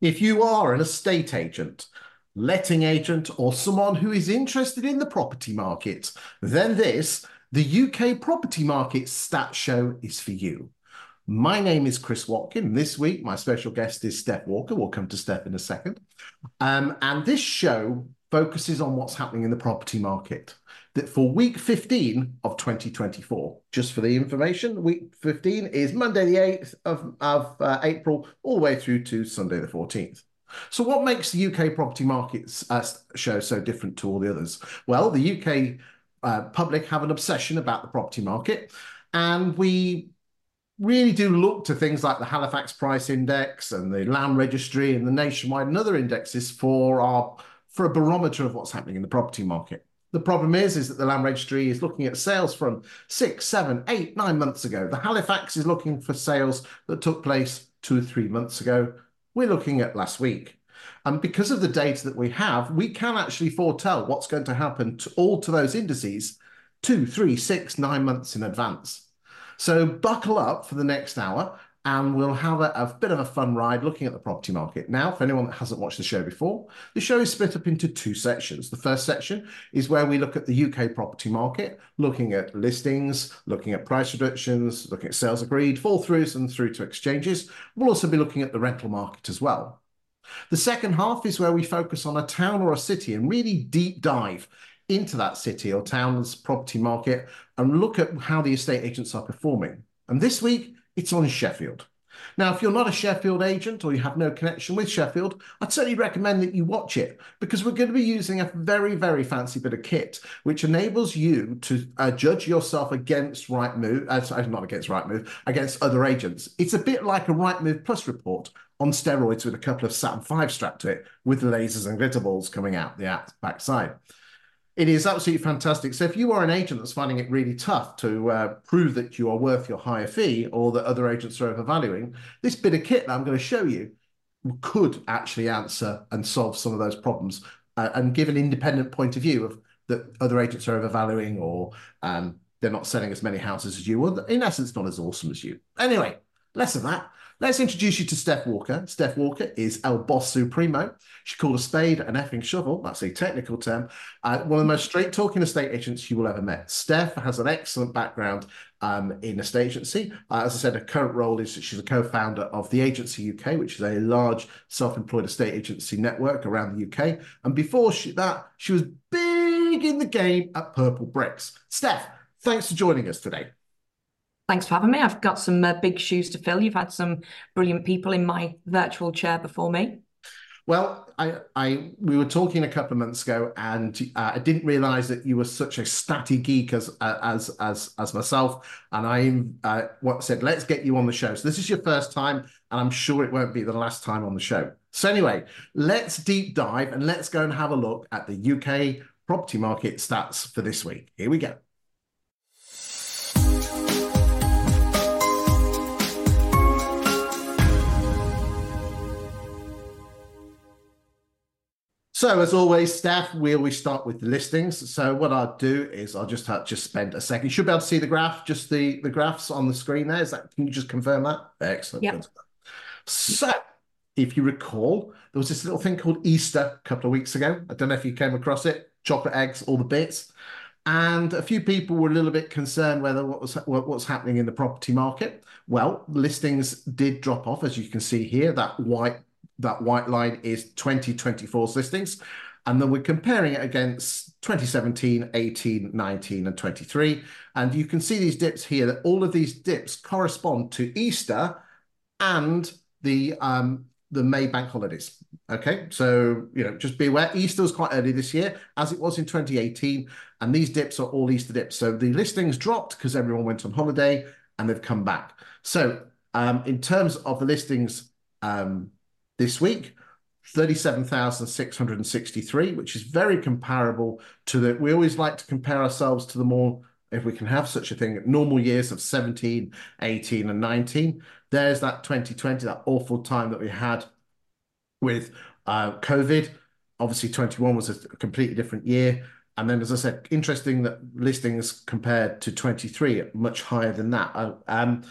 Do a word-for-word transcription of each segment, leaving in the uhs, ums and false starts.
If you are an estate agent, letting agent, or someone who is interested in the property market, then this, the U K Property Market Stats Show, is for you. My name is Chris Watkin. This week, my special guest is Steph Walker. We'll come to Steph in a second. Um, and this show focuses on what's happening in the property market. That for week fifteen of twenty twenty-four, just for the information, week fifteen is Monday the eighth of, of uh, April all the way through to Sunday the fourteenth. So what makes the U K Property Market uh, Show so different to all the others? Well, the U K uh, public have an obsession about the property market, and we really do look to things like the Halifax Price Index and the Land Registry and the Nationwide and other indexes for our for a barometer of what's happening in the property market. The problem is, is that the Land Registry is looking at sales from six, seven, eight, nine months ago. The Halifax is looking for sales that took place two or three months ago. We're looking at last week. And because of the data that we have, we can actually foretell what's going to happen to all to those indices two, three, six, nine months in advance. So buckle up for the next hour, and we'll have a, a bit of a fun ride looking at the property market. Now, for anyone that hasn't watched the show before, the show is split up into two sections. The first section is where we look at the U K property market, looking at listings, looking at price reductions, looking at sales agreed, fall throughs and through to exchanges. We'll also be looking at the rental market as well. The second half is where we focus on a town or a city and really deep dive into that city or town's property market and look at how the estate agents are performing. And this week, it's on Sheffield. Now, if you're not a Sheffield agent or you have no connection with Sheffield, I'd certainly recommend that you watch it, because we're going to be using a very, very fancy bit of kit, which enables you to uh, judge yourself against Rightmove, uh, sorry, not against Rightmove, against other agents. It's a bit like a Rightmove Plus report on steroids with a couple of Saturn five strapped to it, with lasers and glitter balls coming out the back side. It is absolutely fantastic. So if you are an agent that's finding it really tough to uh, prove that you are worth your higher fee or that other agents are overvaluing, this bit of kit that I'm going to show you could actually answer and solve some of those problems uh, and give an independent point of view of that other agents are overvaluing or um, they're not selling as many houses as you, or in essence, not as awesome as you. Anyway, less of that. Let's introduce you to Steph Walker. Steph Walker is El Boss Supremo. She called a spade an effing shovel. That's a technical term. Uh, one of the most straight-talking estate agents you will ever met. Steph has an excellent background um, in estate agency. Uh, as I said, her current role is that she's a co-founder of the Agency U K, which is a large self-employed estate agency network around the U K. And before she, that, she was big in the game at Purple Bricks. Steph, thanks for joining us today. Thanks for having me. I've got some uh, big shoes to fill. You've had some brilliant people in my virtual chair before me. Well, I, I, we were talking a couple of months ago, and uh, I didn't realise that you were such a statty geek as uh, as as as myself. And I uh, what said, let's get you on the show. So this is your first time, and I'm sure it won't be the last time on the show. So anyway, let's deep dive and let's go and have a look at the U K property market stats for this week. Here we go. So as always, Steph, we always start with the listings. So what I'll do is I'll just have, just spend a second. You should be able to see the graph, just the, the graphs on the screen there. Is that, can you just confirm that? Excellent. Yep. So if you recall, there was this little thing called Easter a couple of weeks ago. I don't know if you came across it. Chocolate eggs, all the bits. And a few people were a little bit concerned whether what was what, what's happening in the property market. Well, listings did drop off, as you can see here. That white That white line is twenty twenty-four's listings. And then we're comparing it against twenty seventeen, eighteen, nineteen, and twenty-three. And you can see these dips here, that all of these dips correspond to Easter and the, um, the May bank holidays. Okay, so, you know, just be aware, Easter was quite early this year, as it was in twenty eighteen. And these dips are all Easter dips. So the listings dropped because everyone went on holiday and they've come back. So um, in terms of the listings, um, this week, thirty-seven thousand six hundred sixty-three, which is very comparable to the, we always like to compare ourselves to the more, if we can have such a thing, normal years of seventeen, eighteen, and nineteen. There's that twenty twenty, that awful time that we had with uh, COVID. Obviously, twenty-one was a completely different year. And then, as I said, interesting that listings compared to twenty-three are much higher than that. Uh, um,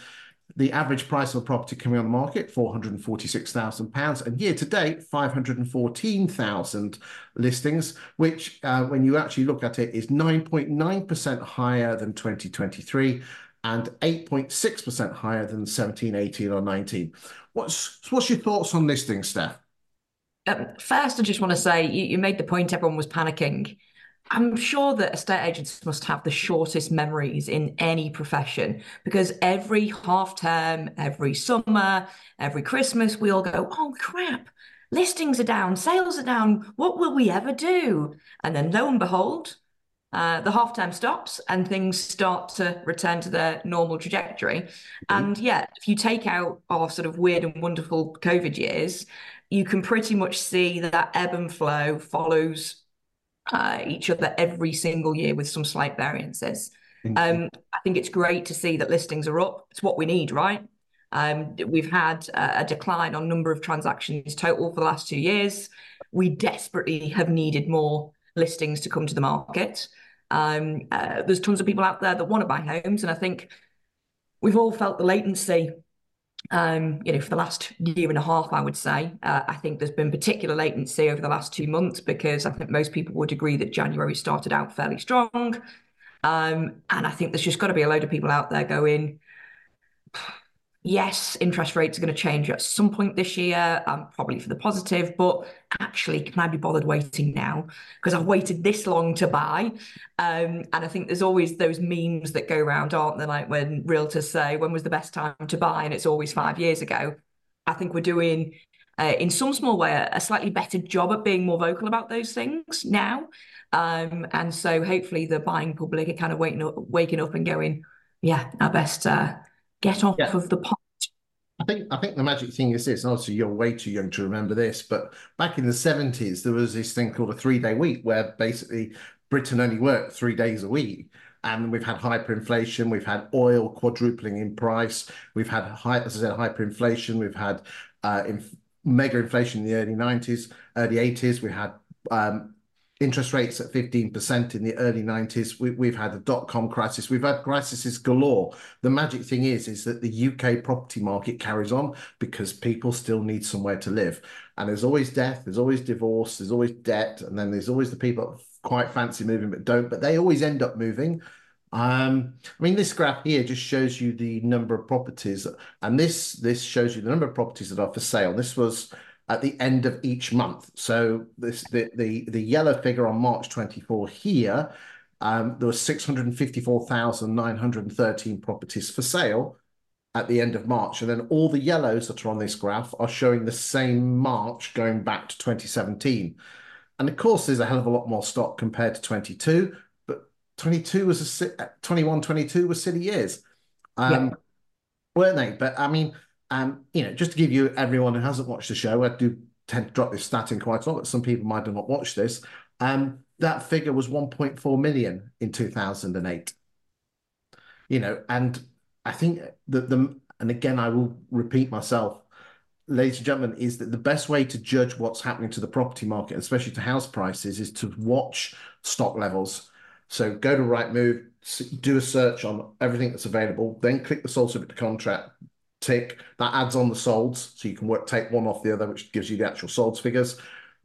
the average price of a property coming on the market, four hundred forty-six thousand pounds, and year to date, five hundred fourteen thousand listings, which, uh, when you actually look at it, is nine point nine percent higher than twenty twenty-three and eight point six percent higher than seventeen, eighteen, or nineteen. What's, what's your thoughts on listings, Steph? Um, first, I just want to say you, you made the point everyone was panicking. I'm sure that estate agents must have the shortest memories in any profession because every half term, every summer, every Christmas, we all go, oh crap, listings are down, sales are down. What will we ever do? And then lo and behold, uh, the half term stops and things start to return to their normal trajectory. And yeah, if you take out our sort of weird and wonderful COVID years, you can pretty much see that ebb and flow follows uh, each other every single year with some slight variances. Um, I think it's great to see that listings are up. It's what we need, right? Um, we've had a, a decline on number of transactions total for the last two years. We desperately have needed more listings to come to the market. Um, uh, there's tons of people out there that want to buy homes, and I think we've all felt the latency um, you know, for the last year and a half, I would say. Uh, I think there's been particular latency over the last two months because I think most people would agree that January started out fairly strong. Um, and I think there's just got to be a load of people out there going, yes, interest rates are going to change at some point this year, um, probably for the positive, but actually, can I be bothered waiting now? Because I've waited this long to buy. Um, and I think there's always those memes that go around, aren't there? Like when realtors say, when was the best time to buy? And it's always five years ago. I think we're doing, uh, in some small way, a slightly better job at being more vocal about those things now. Um, and so hopefully the buying public are kind of waking up, waking up and going, yeah, I best uh, get off Yeah. of the pot. I think I think the magic thing is this. Obviously, you're way too young to remember this, but back in the seventies, there was this thing called a three-day week, where basically Britain only worked three days a week. And we've had hyperinflation, we've had oil quadrupling in price, we've had high, as I said, hyperinflation, we've had uh, inf mega inflation in the early nineties, early eighties, we had um, interest rates at fifteen percent in the early nineties. We, we've had a dot-com crisis. We've had crises galore. The magic thing is, is that the U K property market carries on because people still need somewhere to live. And there's always death, there's always divorce, there's always debt, and then there's always the people that quite fancy moving but don't, but they always end up moving. Um, I mean, this graph here just shows you the number of properties, and this this shows you the number of properties that are for sale. This was at the end of each month. So this the the, the yellow figure on March twenty-fourth here, um, there was six hundred fifty-four thousand nine hundred thirteen properties for sale at the end of March. And then all the yellows that are on this graph are showing the same March going back to twenty seventeen. And of course, there's a hell of a lot more stock compared to twenty-two, but twenty-two was a twenty-one, twenty-two was silly years. Um, Yeah. weren't they? But I mean, um, you know, just to give you everyone who hasn't watched the show, I do tend to drop this stat in quite a lot, but some people might have not watched this. Um, that figure was one point four million in two thousand eight. You know, and I think that the, and again, I will repeat myself, ladies and gentlemen, is that the best way to judge what's happening to the property market, especially to house prices, is to watch stock levels. So go to Rightmove, do a search on everything that's available, then click the sold subject to contract tick. That adds on the solds, so you can work take one off the other, which gives you the actual solds figures.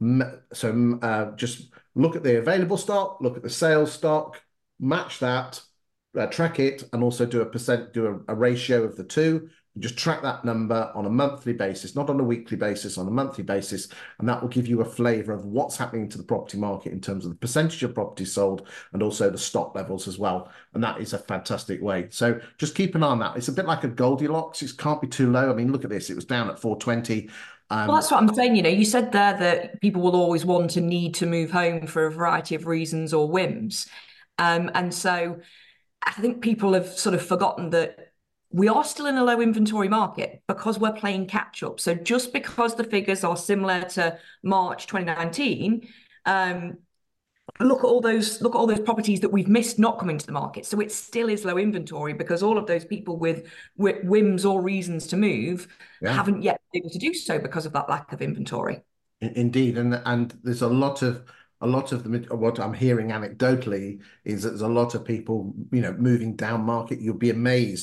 So uh, just look at the available stock, look at the sales stock, match that, uh, track it, and also do a percent, do a, a ratio of the two. Just track that number on a monthly basis, not on a weekly basis, on a monthly basis, and that will give you a flavour of what's happening to the property market in terms of the percentage of properties sold and also the stock levels as well. And that is a fantastic way. So just keep an eye on that. It's a bit like a Goldilocks. It can't be too low. I mean, look at this. It was down at four twenty. Um, Well, that's what I'm saying. You know, you said there that people will always want to need to move home for a variety of reasons or whims. Um, and so I think people have sort of forgotten that we are still in a low inventory market because we're playing catch up. So just because the figures are similar to March twenty nineteen, um, look at all those look at all those properties that we've missed not coming to the market. So it still is low inventory because all of those people with whims or reasons to move yeah. haven't yet been able to do so because of that lack of inventory. Indeed, and and there's a lot of a lot of the what I'm hearing anecdotally is that there's a lot of people, you know, moving down market. You'll be amazed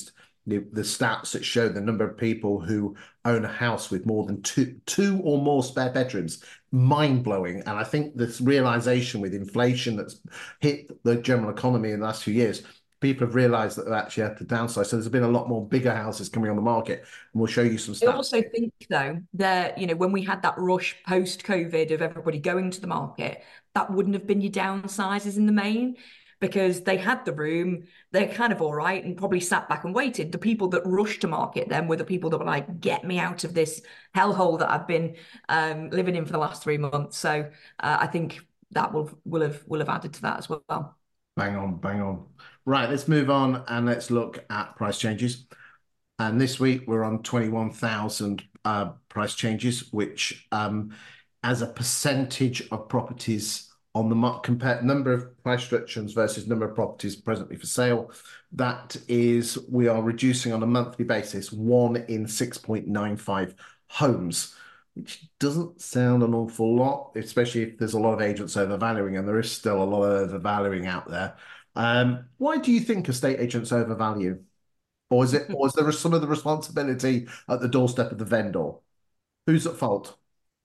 the, the stats that show the number of people who own a house with more than two two or more spare bedrooms, mind-blowing. And I think this realization with inflation that's hit the general economy in the last few years, people have realized that they're actually at the downside. So there's been a lot more bigger houses coming on the market, and we'll show you some I stats. also think, though, that, you know, when we had that rush post-COVID of everybody going to the market, that wouldn't have been your downsizes in the main, because they had the room, they're kind of all right, and probably sat back and waited. The people that rushed to market then were the people that were like, get me out of this hellhole that I've been um, living in for the last three months. So uh, I think that will will have will have added to that as well. Bang on, bang on. Right, let's move on and let's look at price changes. And this week we're on twenty-one thousand uh, price changes, which um, as a percentage of properties on the market, compare number of price reductions versus number of properties presently for sale, that is, we are reducing on a monthly basis one in six point nine five homes, which doesn't sound an awful lot, especially if there's a lot of agents overvaluing, and there is still a lot of overvaluing out there. Um, why do you think estate agents overvalue? Or is it, or is there some of the responsibility at the doorstep of the vendor? Who's at fault?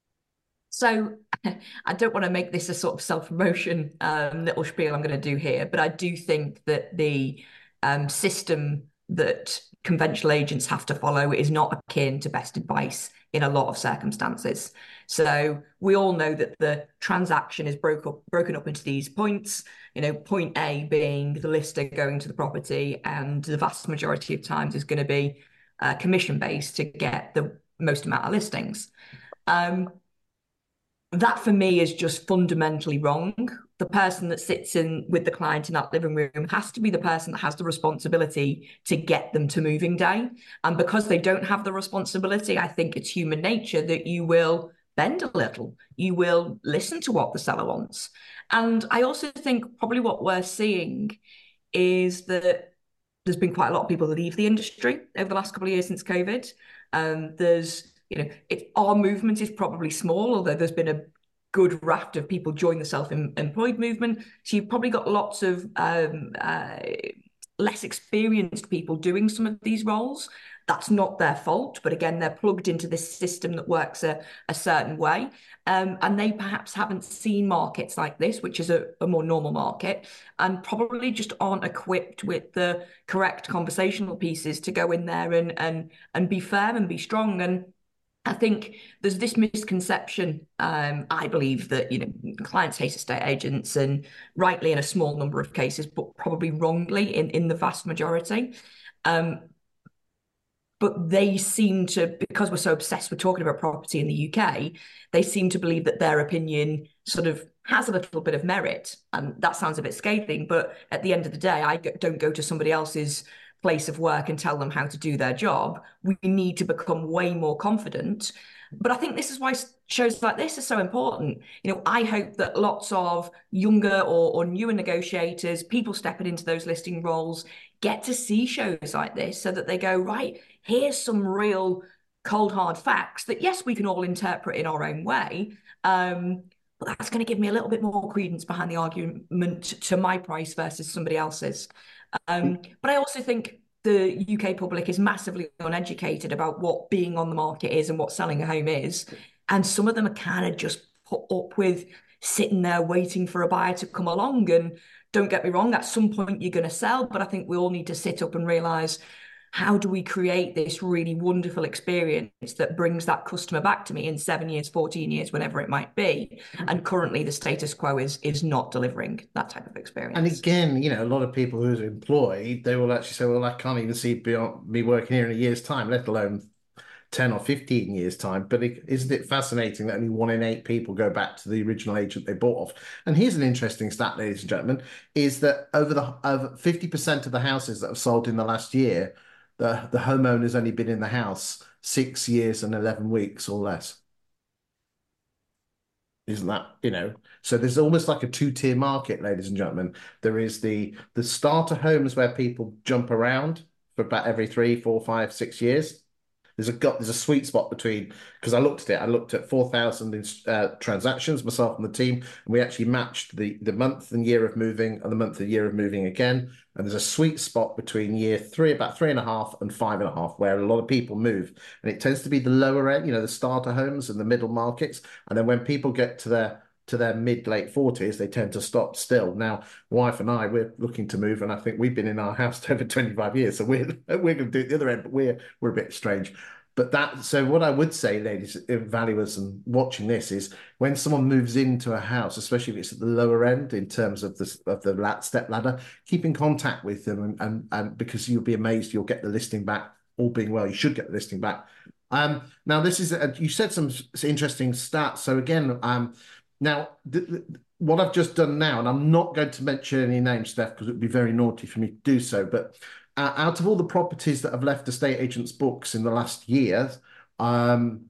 So I don't want to make this a sort of self-promotion um, little spiel I'm going to do here, but I do think that the um, system that conventional agents have to follow is not akin to best advice in a lot of circumstances. So we all know that the transaction is broke up, broken up into these points, you know, point A being the lister going to the property, and the vast majority of times is going to be uh, commission-based to get the most amount of listings. Um, that for me is just fundamentally wrong. The person that sits in with the client in that living room has to be the person that has the responsibility to get them to moving day. And because they don't have the responsibility, I think it's human nature that you will bend a little. You will listen to what the seller wants. And I also think probably what we're seeing is that there's been quite a lot of people leave the industry over the last couple of years since COVID. Um, there's You know, it, our movement is probably small, although there's been a good raft of people join the self-employed movement. So you've probably got lots of um, uh, less experienced people doing some of these roles. That's not their fault, but again, they're plugged into this system that works a, a certain way. Um, and they perhaps haven't seen markets like this, which is a, a more normal market, and probably just aren't equipped with the correct conversational pieces to go in there and and and be firm and be strong. And I think there's this misconception, um, I believe, that, you know, clients hate estate agents, and rightly in a small number of cases, but probably wrongly in, in the vast majority. Um, but they seem to, because we're so obsessed with talking about property in the U K, they seem to believe that their opinion sort of has a little bit of merit. And that sounds a bit scathing, but at the end of the day, I don't go to somebody else's place of work and tell them how to do their job. We need to become way more confident. But I think this is why shows like this are so important. You know, I hope that lots of younger or, or newer negotiators, people stepping into those listing roles, get to see shows like this so that they go, right, here's some real cold, hard facts that, yes, we can all interpret in our own way. Um, but that's going to give me a little bit more credence behind the argument to my price versus somebody else's. Um, but I also think the U K public is massively uneducated about what being on the market is and what selling a home is. And some of them are kind of just put up with sitting there waiting for a buyer to come along. And don't get me wrong, at some point you're going to sell, but I think we all need to sit up and realise, how do we create this really wonderful experience that brings that customer back to me in seven years, fourteen years, whenever it might be? And currently the status quo is is not delivering that type of experience. And again, you know, a lot of people who are employed, they will actually say, well, I can't even see beyond me working here in a year's time, let alone ten or fifteen years time. But it, isn't it fascinating that only one in eight people go back to the original agent they bought off? And here's an interesting stat, ladies and gentlemen, is that over the over fifty percent of the houses that have sold in the last year, the, the homeowner's only been in the house six years and eleven weeks or less. Isn't that, you know, so there's almost like a two-tier market, ladies and gentlemen. There is the the starter homes where people jump around for about every three, four, five, six years. There's a got there's a sweet spot between, because I looked at it. I looked at four thousand uh, transactions, myself and the team, and we actually matched the the month and year of moving and the month and year of moving again. And there's a sweet spot between year three, about three and a half, and five and a half, where a lot of people move, and it tends to be the lower end, you know, the starter homes and the middle markets. And then when people get to their to their mid late forties, they tend to stop still. Now, wife and I, we're looking to move, and I think we've been in our house over twenty-five years, so we're we're going to do it the other end, but we're we're a bit strange. But that, so what I would say, ladies, valuers, and watching this is when someone moves into a house, especially if it's at the lower end in terms of the of the lat step ladder, keep in contact with them, and, and and because you'll be amazed, you'll get the listing back. All being well, you should get the listing back. Um, now this is a, you said some interesting stats. So again, um, now the, the, what I've just done now, and I'm not going to mention any names, Steph, because it would be very naughty for me to do so, but uh, out of all the properties that have left estate agents' books in the last year, um,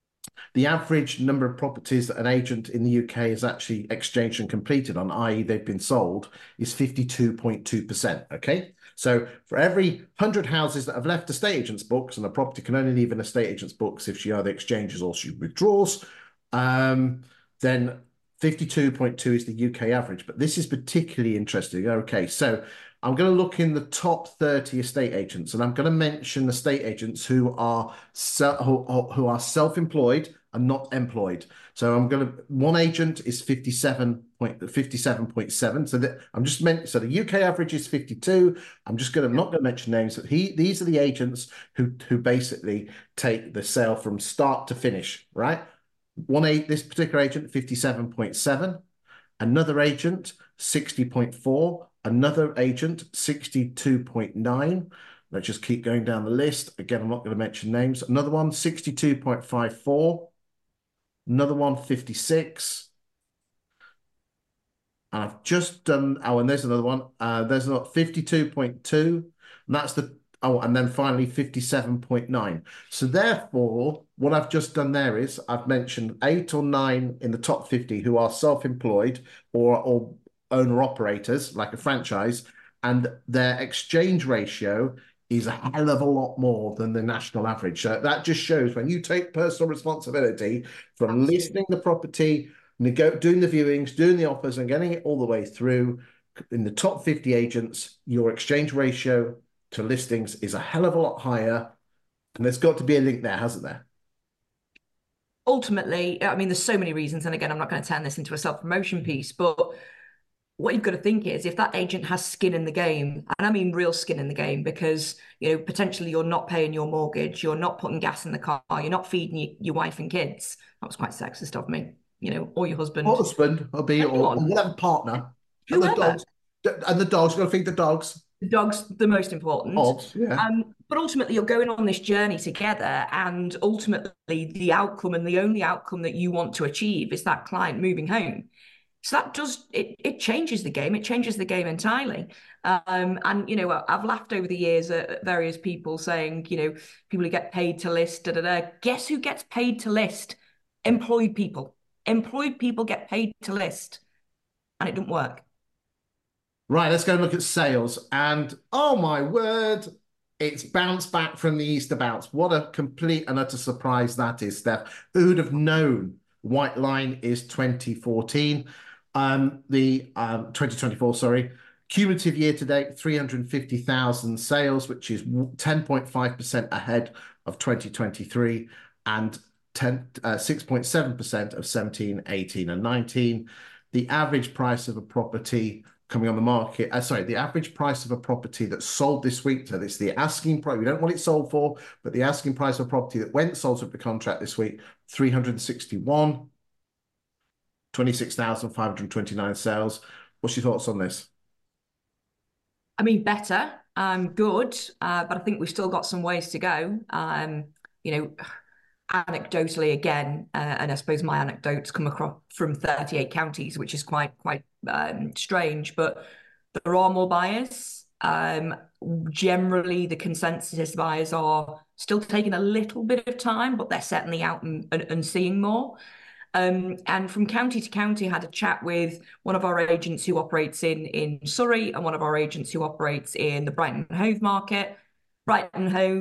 the average number of properties that an agent in the U K has actually exchanged and completed on, that is they've been sold, is fifty-two point two percent, okay? So for every one hundred houses that have left estate agents' books, and a property can only leave an estate agent's books if she either exchanges or she withdraws, um, then fifty-two point two is the U K average. But this is particularly interesting. Okay, so I'm going to look in the top thirty estate agents, and I'm going to mention estate agents who are who, who are self-employed and not employed. So I'm going to, one agent is fifty-seven point seven. So that I'm just meant, so the U K average is fifty-two. I'm just going to, I'm not going to mention names, but he, these are the agents who, who basically take the sale from start to finish, right? One, eight, this particular agent, fifty-seven point seven. Another agent, sixty point four. Another agent, sixty-two point nine. Let's just keep going down the list. Again, I'm not going to mention names. Another one, sixty-two point five four. Another one, fifty-six. And I've just done, oh, and there's another one. Uh, there's another fifty-two point two. And that's the, oh, and then finally fifty-seven point nine. So therefore, what I've just done there is I've mentioned eight or nine in the top fifty who are self-employed or, or owner-operators, like a franchise, and their exchange ratio is a hell of a lot more than the national average. So that just shows when you take personal responsibility from Absolutely. listing the property, doing the viewings, doing the offers, and getting it all the way through, in the top fifty agents, your exchange ratio to listings is a hell of a lot higher. And there's got to be a link there, hasn't there? Ultimately, I mean, there's so many reasons. And again, I'm not going to turn this into a self-promotion piece, but what you've got to think is if that agent has skin in the game, and I mean real skin in the game, because, you know, potentially you're not paying your mortgage, you're not putting gas in the car, you're not feeding your, your wife and kids. That was quite sexist of me, you know, or your husband. Or husband, or be, or, or whatever partner. Whoever. And the dogs, and the dogs, got to feed the dogs. The dog's the most important. Dogs, yeah. Um, but ultimately, you're going on this journey together, and ultimately, the outcome and the only outcome that you want to achieve is that client moving home. So that does, it, it changes the game. It changes the game entirely. Um, and, you know, I've laughed over the years at various people saying, you know, people who get paid to list, da, da, da. Guess who gets paid to list? Employed people. Employed people get paid to list. And it doesn't work. Right, let's go and look at sales. And, oh my word, it's bounced back from the Easter bounce. What a complete and utter surprise that is, Steph. Who'd have known white line is twenty fourteen? Um, the um, twenty twenty-four, sorry, cumulative year to date, three hundred fifty thousand sales, which is ten point five percent ahead of twenty twenty-three and six point seven percent of seventeen, eighteen and nineteen. The average price of a property coming on the market, uh, sorry, the average price of a property that sold this week, so it's the asking price, we don't know what it sold for, but the asking price of a property that went sold to the contract this week, three hundred sixty-one. twenty-six thousand five hundred twenty-nine sales. What's your thoughts on this? I mean, better, um, good, uh, but I think we've still got some ways to go. Um, you know, anecdotally again, uh, and I suppose my anecdotes come across from thirty-eight counties, which is quite, quite um, strange, but there are more buyers. Um, generally, the consensus buyers are still taking a little bit of time, but they're certainly out and, and, and seeing more. Um, and from county to county, I had a chat with one of our agents who operates in, in Surrey and one of our agents who operates in the Brighton and Hove market. Brighton and Hove,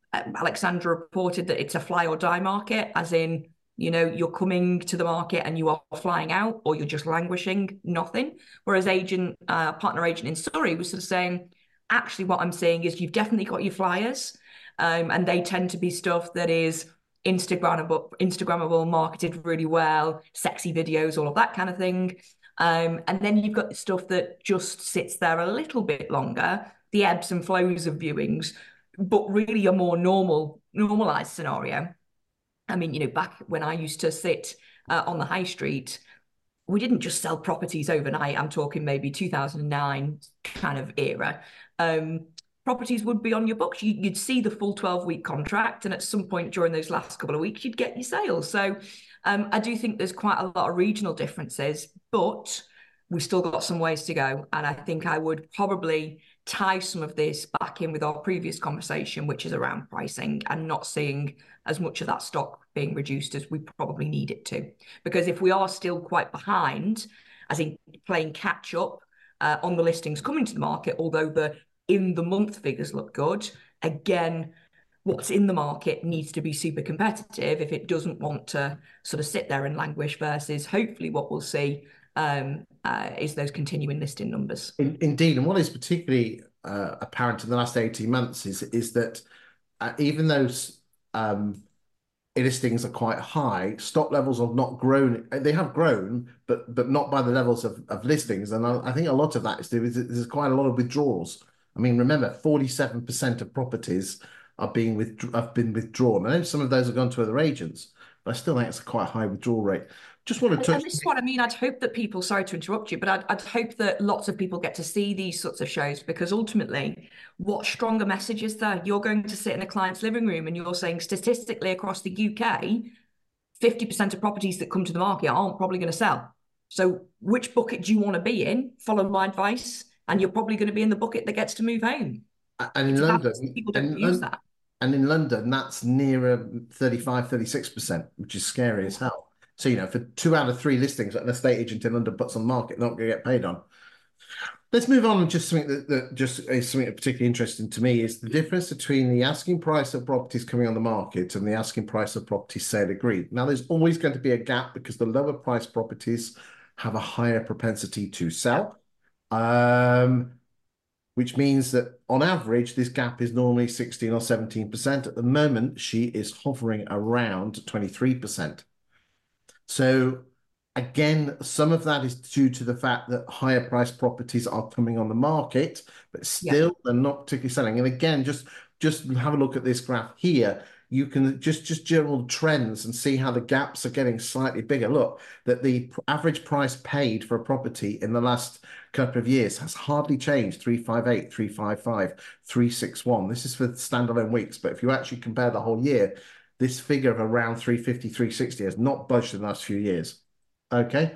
Alexandra reported that it's a fly or die market, as in, you know, you're coming to the market and you are flying out, or you're just languishing, nothing. Whereas agent, uh, partner agent in Surrey was sort of saying, actually, what I'm saying is you've definitely got your flyers, um, and they tend to be stuff that is Instagrammable, Instagrammable, marketed really well, sexy videos, all of that kind of thing. Um, and then you've got the stuff that just sits there a little bit longer, the ebbs and flows of viewings, but really a more normal, normalized scenario. I mean, you know, back when I used to sit uh, on the high street, we didn't just sell properties overnight. I'm talking maybe two thousand nine kind of era. Um, properties would be on your books. You, you'd see the full twelve week contract, and at some point during those last couple of weeks, you'd get your sales. So um, I do think there's quite a lot of regional differences, but we've still got some ways to go. And I think I would probably tie some of this back in with our previous conversation, which is around pricing and not seeing as much of that stock being reduced as we probably need it to. Because if we are still quite behind, as in playing catch up uh, on the listings coming to the market, although the in the month figures look good, again, what's in the market needs to be super competitive if it doesn't want to sort of sit there and languish, versus hopefully what we'll see um, uh, is those continuing listing numbers. In, indeed, and what is particularly uh, apparent in the last eighteen months is is that uh, even those um, listings are quite high, stock levels have not grown. They have grown, but but not by the levels of, of listings. And I, I think a lot of that is due to there's quite a lot of withdrawals. I mean, remember, forty-seven percent of properties are being with, have been withdrawn. I know some of those have gone to other agents, but I still think it's a quite high withdrawal rate. Just want to touch. And this is what I mean. I'd hope that people, sorry to interrupt you, but I'd, I'd hope that lots of people get to see these sorts of shows, because ultimately, what stronger message is there? You're going to sit in a client's living room and you're saying statistically across the U K, fifty percent of properties that come to the market aren't probably going to sell. So which bucket do you want to be in? Follow my advice, and you're probably going to be in the bucket that gets to move home. And in London, people don't and, use that. And in London, that's nearer thirty-five, thirty-six percent, which is scary as hell. So, you know, for two out of three listings that an estate agent in London puts on the market, not going to get paid on. Let's move on. And just something that, that just is something particularly interesting to me is the difference between the asking price of properties coming on the market and the asking price of properties sale agreed. Now, there's always going to be a gap because the lower price properties have a higher propensity to sell. Um, which means that on average, this gap is normally sixteen or seventeen percent. At the moment, she is hovering around twenty-three percent. So again, some of that is due to the fact that higher priced properties are coming on the market, but still yeah. they're not particularly selling. And again, just, just have a look at this graph here. You can just, just general trends and see how the gaps are getting slightly bigger. Look, that the average price paid for a property in the last couple of years has hardly changed. three fifty-eight, three fifty-five, three sixty-one. This is for standalone weeks. But if you actually compare the whole year, this figure of around three fifty, three sixty has not budged in the last few years. Okay.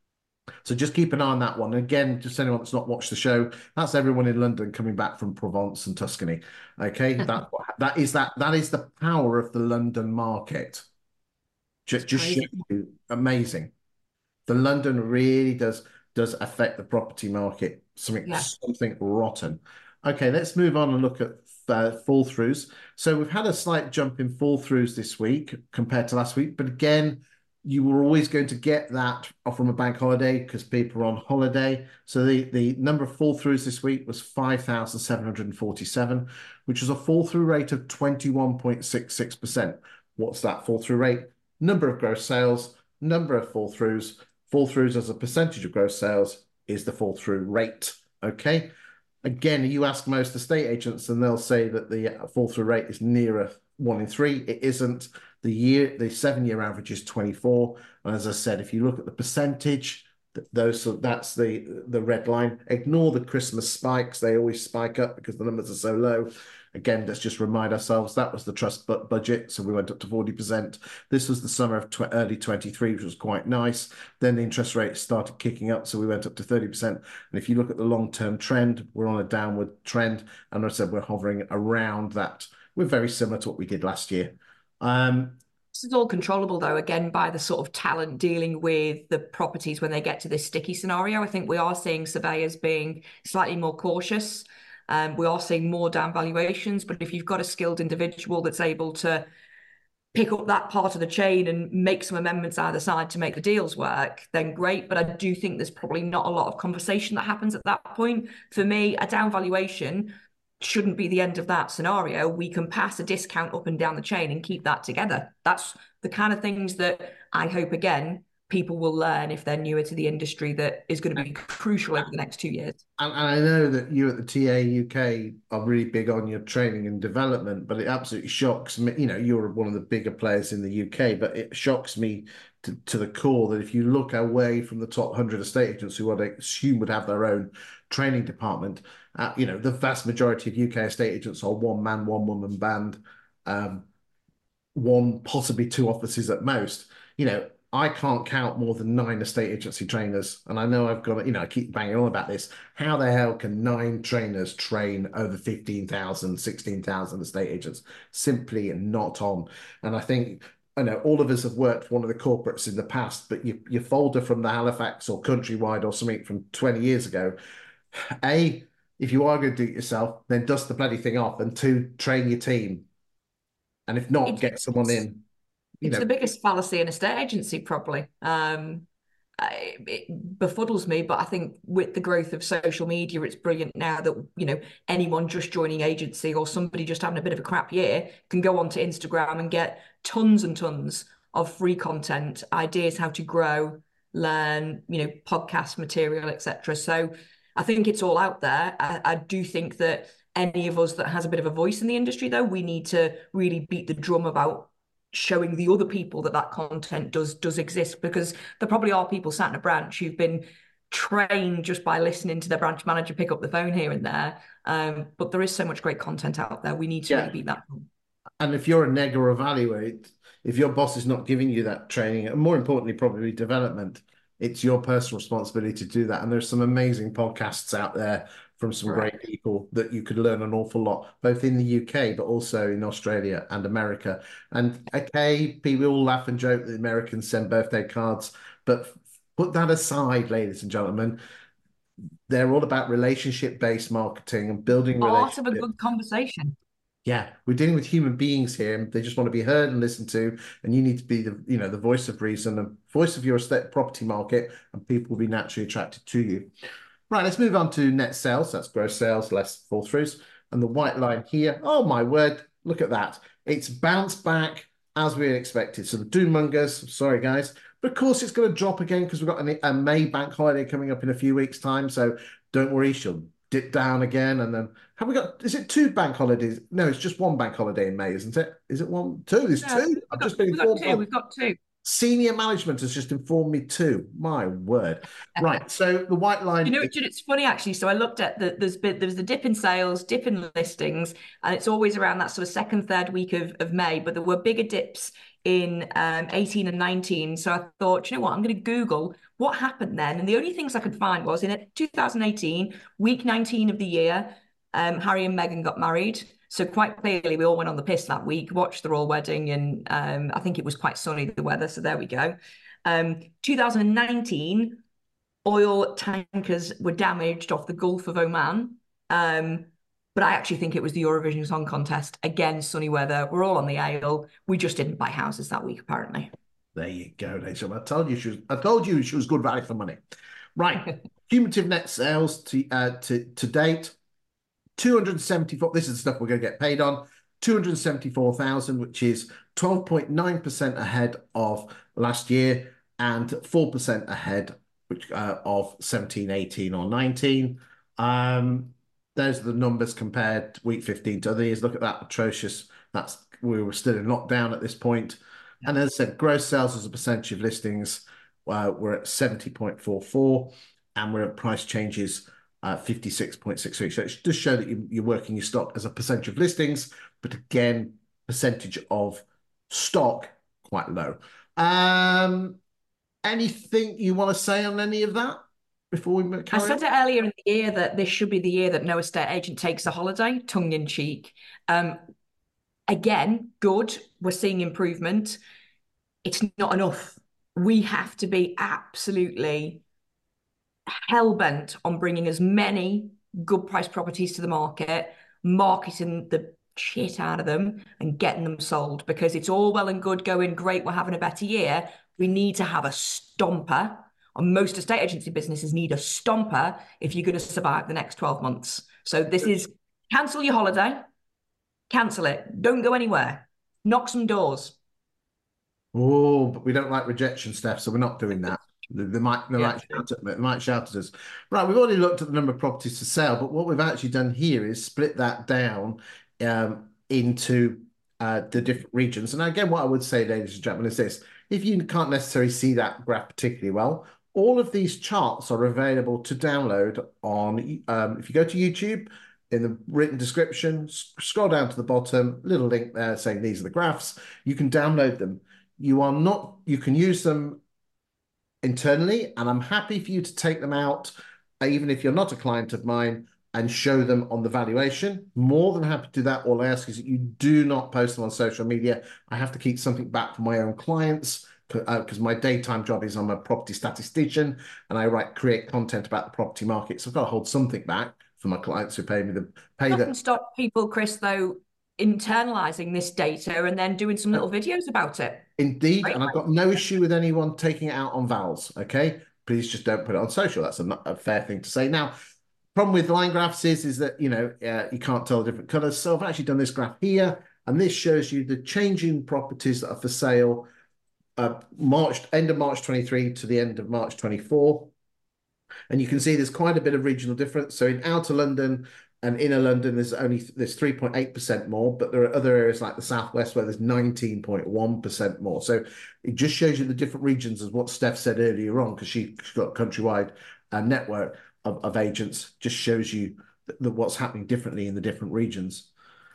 So just keep an eye on that one. And again, just anyone that's not watched the show, that's everyone in London coming back from Provence and Tuscany. Okay, that that is that that is the power of the London market. Just, just show you, amazing. The London really does does affect the property market. Something yeah. something rotten. Okay, let's move on and look at uh, fall throughs. So we've had a slight jump in fall throughs this week compared to last week, but again, you were always going to get that from a bank holiday because people are on holiday. So the, the number of fall throughs this week was five thousand seven hundred forty-seven, which is a fall through rate of twenty-one point six six percent. What's that fall through rate? Number of gross sales, number of fall throughs. Fall throughs as a percentage of gross sales is the fall through rate. Okay. Again, you ask most estate agents and they'll say that the fall through rate is nearer one in three. It isn't. The year, the seven-year average is twenty-four. And as I said, if you look at the percentage, those that's the the red line. Ignore the Christmas spikes; they always spike up because the numbers are so low. Again, let's just remind ourselves that was the trust budget, so we went up to forty percent. This was the summer of tw early twenty-three, which was quite nice. Then the interest rates started kicking up, so we went up to thirty percent. And if you look at the long-term trend, we're on a downward trend. And as I said, we're hovering around that. We're very similar to what we did last year. Um, this is all controllable, though, again, by the sort of talent dealing with the properties when they get to this sticky scenario. I think we are seeing surveyors being slightly more cautious Um, we are seeing more down valuations, but if you've got a skilled individual that's able to pick up that part of the chain and make some amendments either side to make the deals work, then great. But I do think there's probably not a lot of conversation that happens at that point. For me, a down valuation shouldn't be the end of that scenario. We can pass a discount up and down the chain and keep that together. That's the kind of things that I hope, again, people will learn if they're newer to the industry, that is going to be crucial over the next two years. And, and I know that you at the T A U K are really big on your training and development, but it absolutely shocks me. You know, you're one of the bigger players in the U K, but it shocks me to, to the core that if you look away from the top one hundred estate agents who I assume would have their own training department, uh, you know, the vast majority of U K estate agents are one man, one woman band, um, one, possibly two offices at most. You know, I can't count more than nine estate agency trainers. And I know I've got, you know, I keep banging on about this. How the hell can nine trainers train over fifteen thousand, sixteen thousand estate agents? Simply not on. And I think, I know all of us have worked for one of the corporates in the past, but you, your folder from the Halifax or Countrywide or something from twenty years ago, A, if you are going to do it yourself, then dust the bloody thing off. And two, train your team. And if not, It's, get someone in. You it's know, the biggest fallacy in estate agency, probably. Um, I- it befuddles me, but I think with the growth of social media, it's brilliant now that, you know, anyone just joining agency or somebody just having a bit of a crap year can go onto Instagram and get tons and tons of free content, ideas how to grow, learn, you know, podcast material, et cetera. So I think it's all out there. I, I do think that any of us that has a bit of a voice in the industry, though, we need to really beat the drum about showing the other people that that content does does exist, because there probably are people sat in a branch who've been trained just by listening to their branch manager pick up the phone here and there. Um, but there is so much great content out there. We need to really yeah. beat that. And if you're a neg or evaluate, if your boss is not giving you that training, and more importantly, probably development, it's your personal responsibility to do that. And there's some amazing podcasts out there from some Right. great people that you could learn an awful lot, both in the U K, but also in Australia and America. And okay, people all laugh and joke that the Americans send birthday cards, but put that aside, ladies and gentlemen. They're all about relationship-based marketing and building Art of a relationships. good conversation. Yeah, we're dealing with human beings here, and they just want to be heard and listened to. And you need to be the, you know, the voice of reason, the voice of your estate property market, and people will be naturally attracted to you. Right, let's move on to net sales. That's gross sales less fall throughs. And the white line here, oh my word, look at that. It's bounced back as we expected. So the Doom-mongers, sorry guys, but of course it's going to drop again because we've got an, a May bank holiday coming up in a few weeks' time. So don't worry, she'll dip down again. And then have we got, is it two bank holidays? No, it's just one bank holiday in May, isn't it? Is it one? Two? There's Yeah, two. we've I've got, just been we've got informed two. by We've got two. senior management has just informed me too. My word. Right. So the white You line. know, it's funny actually. So I looked at the there's been there's the dip in sales, dip in listings, and it's always around that sort of second, third week of, of May. But there were bigger dips in um, eighteen and nineteen. So I thought, you know what, I'm going to Google what happened then. And the only things I could find was in two thousand eighteen, week nineteen of the year, um, Harry and Meghan got married. So quite clearly, we all went on the piss that week, watched the royal wedding, and um, I think it was quite sunny, the weather. So there we go. Um, two thousand nineteen. Oil tankers were damaged off the Gulf of Oman. Um, but I actually think it was the Eurovision Song Contest. Again, sunny weather. We're all on the aisle. We just didn't buy houses that week, apparently. There you go, ladies. I told you she was. I told you she was good value for money. Right, cumulative net sales to uh, to to date, two hundred seventy-four. This is the stuff we're going to get paid on. Two hundred seventy-four thousand, which is twelve point nine percent ahead of last year and four percent ahead which uh, of seventeen, eighteen, or nineteen. Um, those are the numbers compared week fifteen to other years. Look at that, atrocious. That's we were still in lockdown at this point. And as I said, gross sales as a percentage of listings, uh, we're at seventy point four four, and we're at price changes uh, fifty-six point six three. So it does show that you, you're working your stock as a percentage of listings, but again, percentage of stock quite low. Um, anything you want to say on any of that before we I carry on? said it earlier in the year that this should be the year that no estate agent takes a holiday, tongue in cheek. Um, again, good. We're seeing improvement. It's not enough. We have to be absolutely hell bent on bringing as many good price properties to the market, marketing the shit out of them and getting them sold, because it's all well and good going, great, we're having a better year. We need to have a stomper. And most estate agency businesses need a stomper if you're going to survive the next twelve months. So this is cancel your holiday, cancel it, don't go anywhere, knock some doors. Oh, but we don't like rejection, Steph, so we're not doing that. They, they might, they Yeah, might shout at me, they might shout at us. Right, we've already looked at the number of properties for sale, but what we've actually done here is split that down um, into uh, the different regions. And again, what I would say, ladies and gentlemen, is this: if you can't necessarily see that graph particularly well, all of these charts are available to download on. Um, if you go to YouTube, in the written description, scroll down to the bottom, little link there saying these are the graphs. You can download them. You are not, you can use them internally, and I'm happy for you to take them out, even if you're not a client of mine, and show them on the valuation. More than happy to do that. All I ask is that you do not post them on social media. I have to keep something back for my own clients because uh, my daytime job is I'm a property statistician and I write, create content about the property market. So I've got to hold something back for my clients who pay me the pay Nothing the. stop people, Chris, though, internalizing this data and then doing some little videos about it. Indeed, Right? and I've got no issue with anyone taking it out on vowels, okay? Please just don't put it on social. That's a, a fair thing to say. Now, problem with line graphs is, is that, you know, uh, you can't tell the different colors. So I've actually done this graph here, and this shows you the change in properties that are for sale uh, March, end of March twenty-three to the end of March twenty-four. And you can see there's quite a bit of regional difference. So in outer London and inner London, there's only there's three point eight percent more, but there are other areas like the southwest where there's nineteen point one percent more. So it just shows you the different regions, as what Steph said earlier on, because she, she's got a countrywide uh, network of, of agents, just shows you the, the, what's happening differently in the different regions.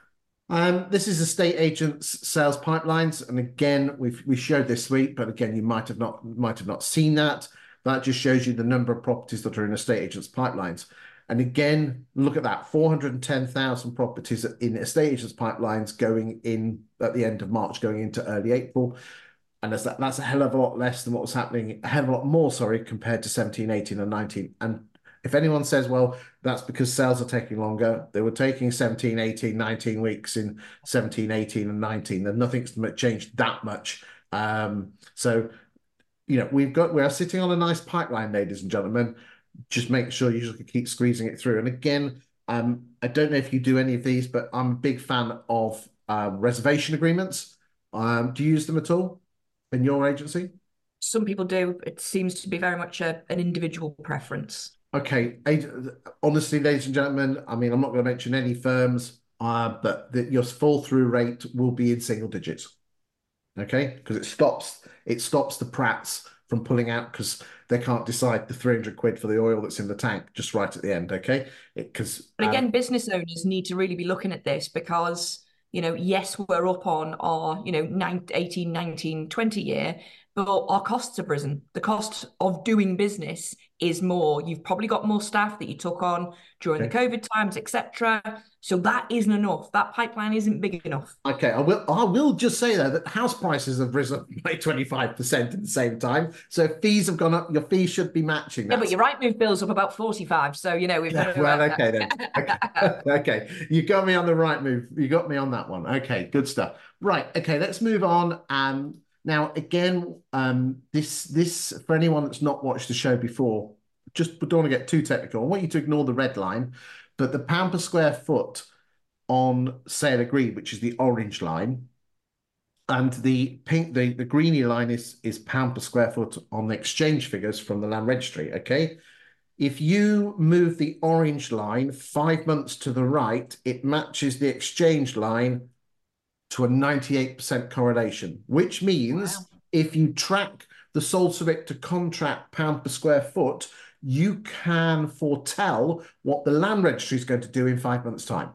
Um, this is estate agents' sales pipelines, and again, we've we showed this week, but again, you might have not might have not seen that. That just shows you the number of properties that are in estate agents' pipelines. And again, look at that, four hundred ten thousand properties in estate agents' pipelines going in at the end of March, going into early April. And that's, that, that's a hell of a lot less than what was happening, a hell of a lot more, sorry, compared to seventeen, eighteen, and nineteen. And if anyone says, well, that's because sales are taking longer, they were taking seventeen, eighteen, nineteen weeks in seventeen, eighteen, and nineteen. Then nothing's changed that much. Um, so, you know, we've got, we are sitting on a nice pipeline, ladies and gentlemen. Just make sure you just keep squeezing it through. And again, um, I don't know if you do any of these, but I'm a big fan of um, reservation agreements. Um, do you use them at all in your agency? Some people do. It seems to be very much a, an individual preference. Okay, honestly, ladies and gentlemen, I mean, I'm not going to mention any firms, uh, but the, your fall through rate will be in single digits. Okay, because it stops it stops the Pratts from pulling out because they can't decide the three hundred quid for the oil that's in the tank just right at the end. Okay, because but again, um, business owners need to really be looking at this because, you know, yes, we're up on our, you know, eighteen, nineteen, twenty year, but our costs have risen. The cost of doing business is more. You've probably got more staff that you took on during okay. the COVID times, et cetera. So that isn't enough. That pipeline isn't big enough. Okay, I will. I will just say though that house prices have risen by twenty-five percent at the same time. So if fees have gone up, your fees should be matching that. Yeah, but your Rightmove bill's up about forty-five. So you know we've got Yeah, to. well, okay then. Okay. Okay, you got me on the right move. You got me on that one. Okay, good stuff. Right. Okay, let's move on. Um, now again, um, this this for anyone that's not watched the show before, just don't want to get too technical. I want you to ignore the red line, but the pound per square foot on sale agreed, which is the orange line, and the pink, the, the greeny line is, is pound per square foot on the exchange figures from the land registry, okay? If you move the orange line five months to the right, it matches the exchange line to a ninety-eight percent correlation, which means wow. If you track the sold subject to contract pound per square foot, you can foretell what the land registry is going to do in five months' time.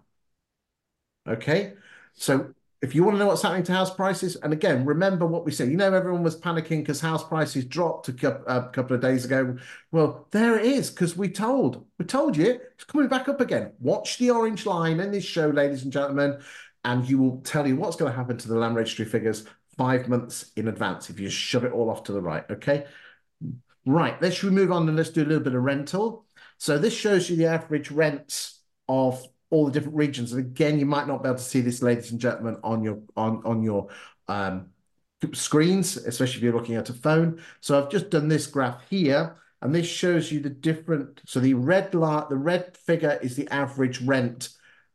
Okay, so if you want to know what's happening to house prices, and again, remember what we said, you know, everyone was panicking because house prices dropped a couple, a couple of days ago. Well, there it is, because we told, we told you it's coming back up again. Watch the orange line in this show, ladies and gentlemen, and you will tell you what's going to happen to the land registry figures five months in advance if you shove it all off to the right. Okay, right, let's move on and let's do a little bit of rental. So this shows you the average rents of all the different regions. And again, you might not be able to see this, ladies and gentlemen, on your on on your um, screens, especially if you're looking at a phone. So I've just done this graph here, and this shows you the different. So the red line, the red figure is the average rent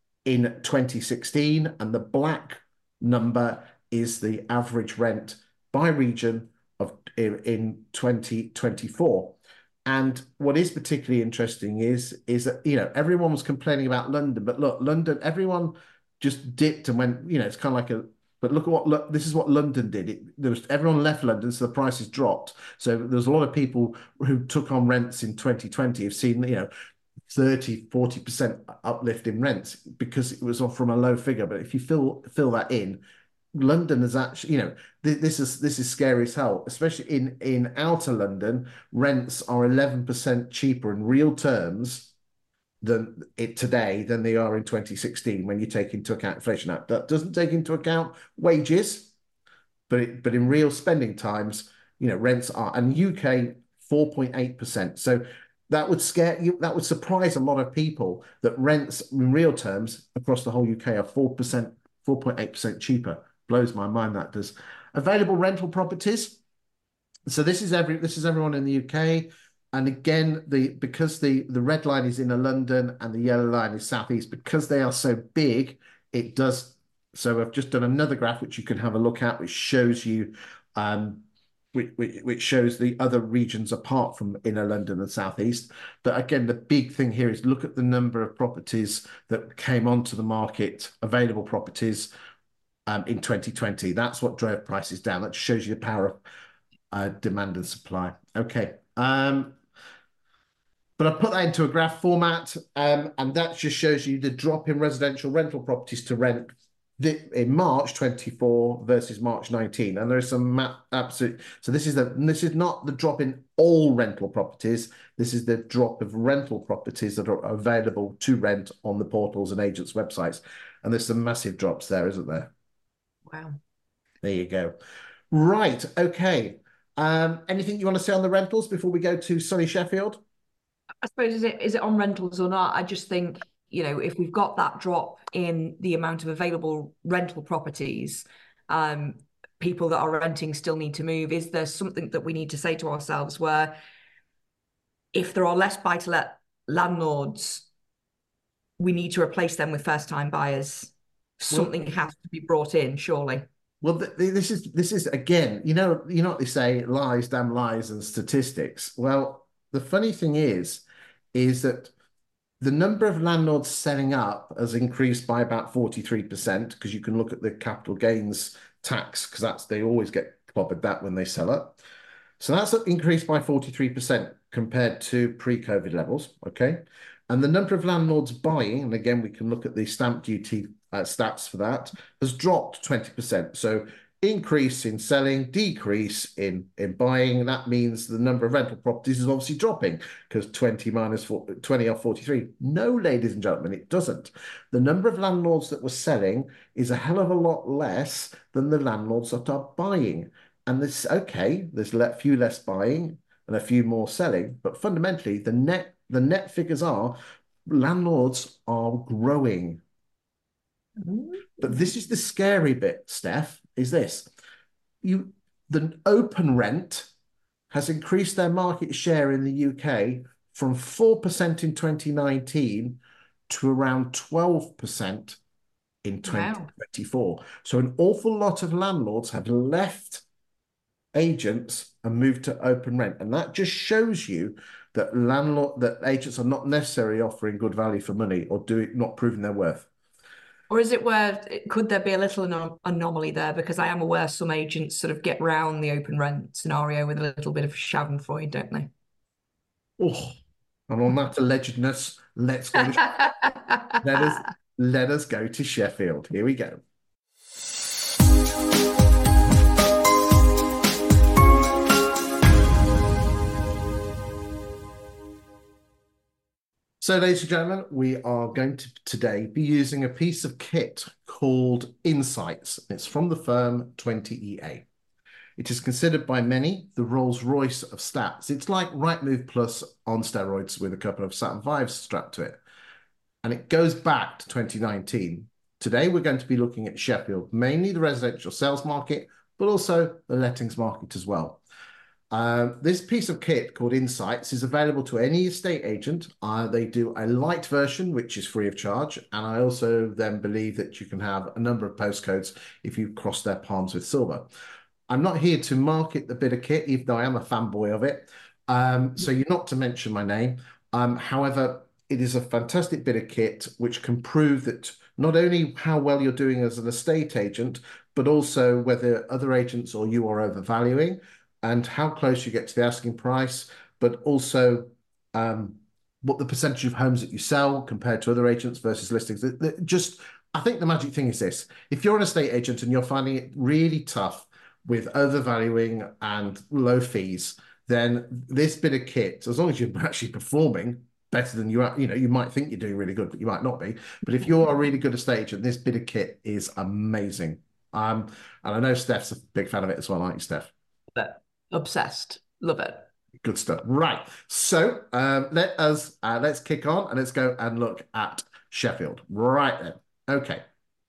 in twenty sixteen, and the black number is the average rent by region of in, in twenty twenty-four. And what is particularly interesting is, is that, you know, everyone was complaining about London, but look, London, everyone just dipped and went, you know, it's kind of like a, but look at what, look, this is what London did. It, there was, everyone left London, so the prices dropped. So there's a lot of people who took on rents in twenty twenty have seen, you know, thirty, forty percent uplift in rents because it was off from a low figure. But if you fill, fill that in, London is actually, you know, th this is this is scary as hell, especially in in outer London. Rents are eleven percent cheaper in real terms than it today than they are in twenty sixteen when you take into account inflation. Now, that doesn't take into account wages, but it, but in real spending times, you know, rents are, and U K four point eight percent. So that would scare you, that would surprise a lot of people that rents in real terms across the whole U K are four percent, four point eight percent cheaper. Blows my mind, that does. Available rental properties. So this is every this is everyone in the U K. And again, the because the, the red line is inner London and the yellow line is southeast, because they are so big, it does. So I've just done another graph which you can have a look at, which shows you um, which, which shows the other regions apart from inner London and southeast. But again, the big thing here is look at the number of properties that came onto the market, available properties, Um, in twenty twenty. That's what drove prices down. That shows you the power of uh, demand and supply. Okay. Um, but I put that into a graph format, um, and that just shows you the drop in residential rental properties to rent in March twenty-four versus March nineteen. And there is some absolute. So this is the this is not the drop in all rental properties. This is the drop of rental properties that are available to rent on the portals and agents' websites. And there's some massive drops there, isn't there? Wow. There you go. Right. Okay. Um, anything you want to say on the rentals before we go to sunny Sheffield? I suppose, is it is it on rentals or not? I just think, you know, if we've got that drop in the amount of available rental properties, um, people that are renting still need to move. Is there something that we need to say to ourselves where if there are less buy-to-let landlords, we need to replace them with first-time buyers? Something well, has to be brought in, surely. Well, th this is this is again, you know, you know what they say, lies, damn lies, and statistics. Well, the funny thing is, is that the number of landlords selling up has increased by about forty-three percent because you can look at the capital gains tax because that's they always get clobbered that when they sell up. So that's increased by forty-three percent compared to pre-COVID levels. Okay. And the number of landlords buying, and again, we can look at the stamp duty uh, stats for that, has dropped twenty percent. So increase in selling, decrease in, in buying. And that means the number of rental properties is obviously dropping because twenty minus four, twenty off forty-three. No, ladies and gentlemen, it doesn't. The number of landlords that were selling is a hell of a lot less than the landlords that are buying. And this, okay, there's a few less buying and a few more selling, but fundamentally the net The net figures are landlords are growing. But this is the scary bit, Steph, is this. You, the open rent has increased their market share in the U K from four percent in twenty nineteen to around twelve percent in twenty twenty-four. Wow. So an awful lot of landlords have left agents and moved to open rent. And that just shows you that landlord that agents are not necessarily offering good value for money or doing not proving their worth. Or is it where could there be a little anom anomaly there? Because I am aware some agents sort of get round the open rent scenario with a little bit of schadenfreude, don't they? Oh, and on that allegedness, let's go. To let us let us go to Sheffield. Here we go. So, ladies and gentlemen, we are going to today be using a piece of kit called Insights. It's from the firm twenty E A. It is considered by many the Rolls-Royce of stats. It's like Rightmove Plus on steroids with a couple of Saturn fives strapped to it. And it goes back to twenty nineteen. Today, we're going to be looking at Sheffield, mainly the residential sales market, but also the lettings market as well. Uh, this piece of kit called Insights is available to any estate agent. Uh, they do a light version, which is free of charge. And I also then believe that you can have a number of postcodes if you cross their palms with silver. I'm not here to market the bit of kit, even though I am a fanboy of it. Um, so you're not to mention my name. Um, however, it is a fantastic bit of kit which can prove that not only how well you're doing as an estate agent, but also whether other agents or you are overvaluing, and how close you get to the asking price, but also um, what the percentage of homes that you sell compared to other agents versus listings. Just, I think the magic thing is this. If you're an estate agent and you're finding it really tough with overvaluing and low fees, then this bit of kit, as long as you're actually performing better than you are, you know, you might think you're doing really good, but you might not be. But if you're a really good estate agent, this bit of kit is amazing. Um, and I know Steph's a big fan of it as well, aren't you, Steph? But obsessed. Love it. Good stuff. Right. So um, let us uh, let's kick on and let's go and look at Sheffield. Right then. Okay.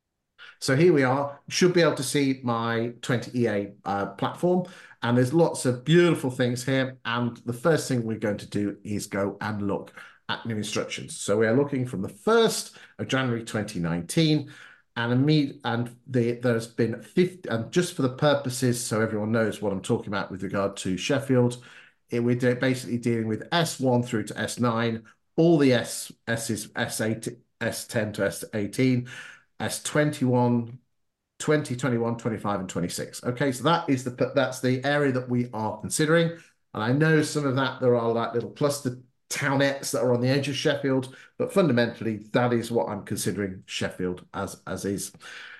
So here we are. Should be able to see my twenty E A uh, platform, and there's lots of beautiful things here. And the first thing we're going to do is go and look at new instructions. So we are looking from the first of January twenty nineteen. And, me, and the, there's been fifty, and just for the purposes, so everyone knows what I'm talking about with regard to Sheffield, it, we're de basically dealing with S one through to S nine, all the S, S's, S eight, S ten to S eighteen, S twenty-one, twenty, twenty-one, twenty-five, and twenty-six. Okay, so that is the that's the area that we are considering. And I know some of that, there are like little cluster townettes that are on the edge of Sheffield, but fundamentally that is what I'm considering Sheffield as as is.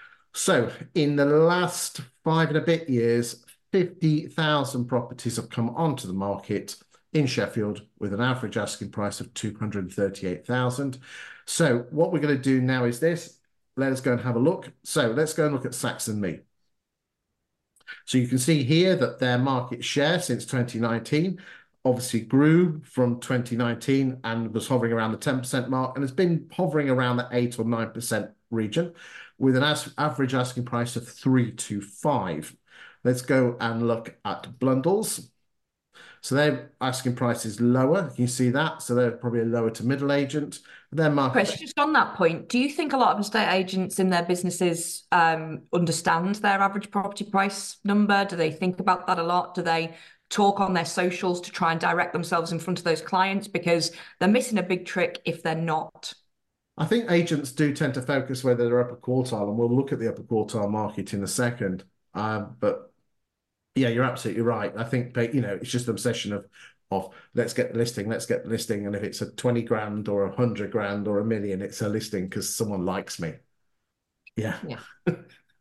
So in the last five and a bit years, fifty thousand properties have come onto the market in Sheffield with an average asking price of two hundred thirty-eight thousand. So what we're going to do now is this. Let us go and have a look. So let's go and look at Saxon Me. So you can see here that their market share since twenty nineteen obviously grew from twenty nineteen and was hovering around the ten percent mark, and has been hovering around the eight or nine percent region with an as average asking price of three two five. Let's go and look at Blundell's. So their asking price is lower. You see that? So they're probably a lower to middle agent. Their market. Chris, just on that point, do you think a lot of estate agents in their businesses um, understand their average property price number? Do they think about that a lot? Do they talk on their socials to try and direct themselves in front of those clients? Because they're missing a big trick if they're not. I think agents do tend to focus whether they're upper quartile, and we'll look at the upper quartile market in a second. Um, but yeah, you're absolutely right. I think, you know, it's just an obsession of, of let's get the listing, let's get the listing. And if it's a twenty grand or a hundred grand or a million, it's a listing because someone likes me. Yeah. Yeah.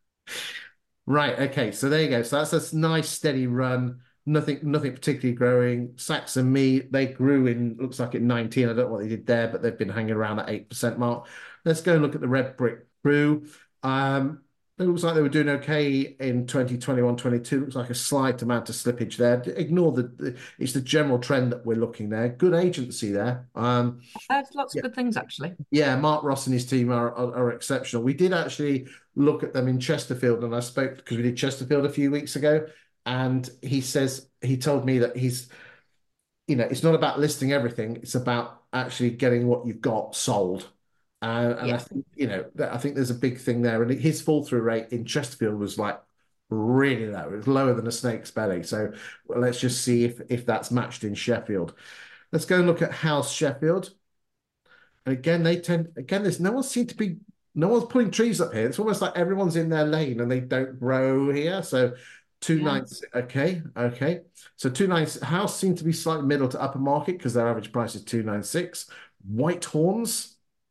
Right. Okay. So there you go. So that's a nice steady run. Nothing, nothing particularly growing. Saxon Me, they grew in, looks like in nineteen. I don't know what they did there, but they've been hanging around that eight percent mark. Let's go and look at the Red Brick Crew. Um, It looks like they were doing okay in twenty twenty-one, twenty-two. Looks like a slight amount of slippage there. Ignore the, the it's the general trend that we're looking there. Good agency there. Um, There's lots yeah. of good things, actually. Yeah, Mark Ross and his team are, are, are exceptional. We did actually look at them in Chesterfield, and I spoke because we did Chesterfield a few weeks ago, and he says, he told me that he's, you know, it's not about listing everything. It's about actually getting what you've got sold. Uh, and Yeah. I think, you know, I think there's a big thing there. And his fall through rate in Chesterfield was like really low. It was lower than a snake's belly. So well, let's just see if, if that's matched in Sheffield. Let's go and look at House Sheffield. And again, they tend, again, there's no one seems to be, no one's pulling trees up here. It's almost like everyone's in their lane and they don't grow here. So two Yeah. nights, okay, okay. So two nights, House seem to be slightly middle to upper market because their average price is two ninety-six. Whitehorns.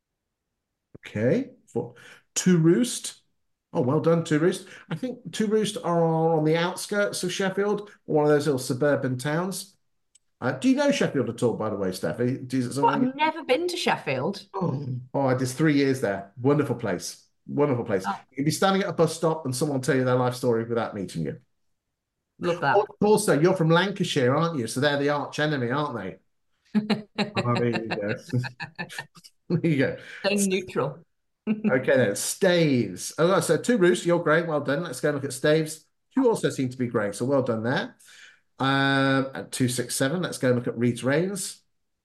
Okay, for Two Roost. Oh, well done, Two Roost. I think Two Roost are on the outskirts of Sheffield, one of those little suburban towns. Uh, do you know Sheffield at all, by the way, Steffi? Well, I've never been to Sheffield. Oh, oh, I did three years there. Wonderful place. Wonderful place. Oh. You'd be standing at a bus stop and someone will tell you their life story without meeting you. Love Oh, that. of course, though, you're from Lancashire, aren't you? So they're the arch enemy, aren't they? Oh, there you go. There you go. Staying neutral. Okay, then staves. Oh, so two roofs, you're great. Well done. Let's go look at staves. You also seem to be great. So well done there. Um, at two six seven, let's go look at Reed's Reigns.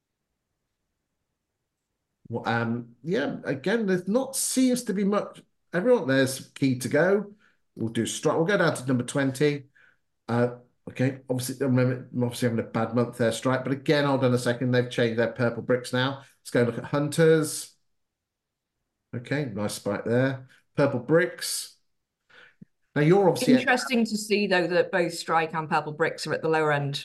Well, Um, yeah, again, there's not seems to be much. Everyone there's key to go. We'll do strike. We'll go down to number twenty. Uh, okay, obviously, remember, I'm obviously having a bad month there, strike. But again, hold on a second. They've changed their purple bricks now. Let's go look at Hunters. Okay, nice spike there. Purple bricks. Now you're obviously. Interesting to see, though, that both Strike and Pebble Bricks are at the lower end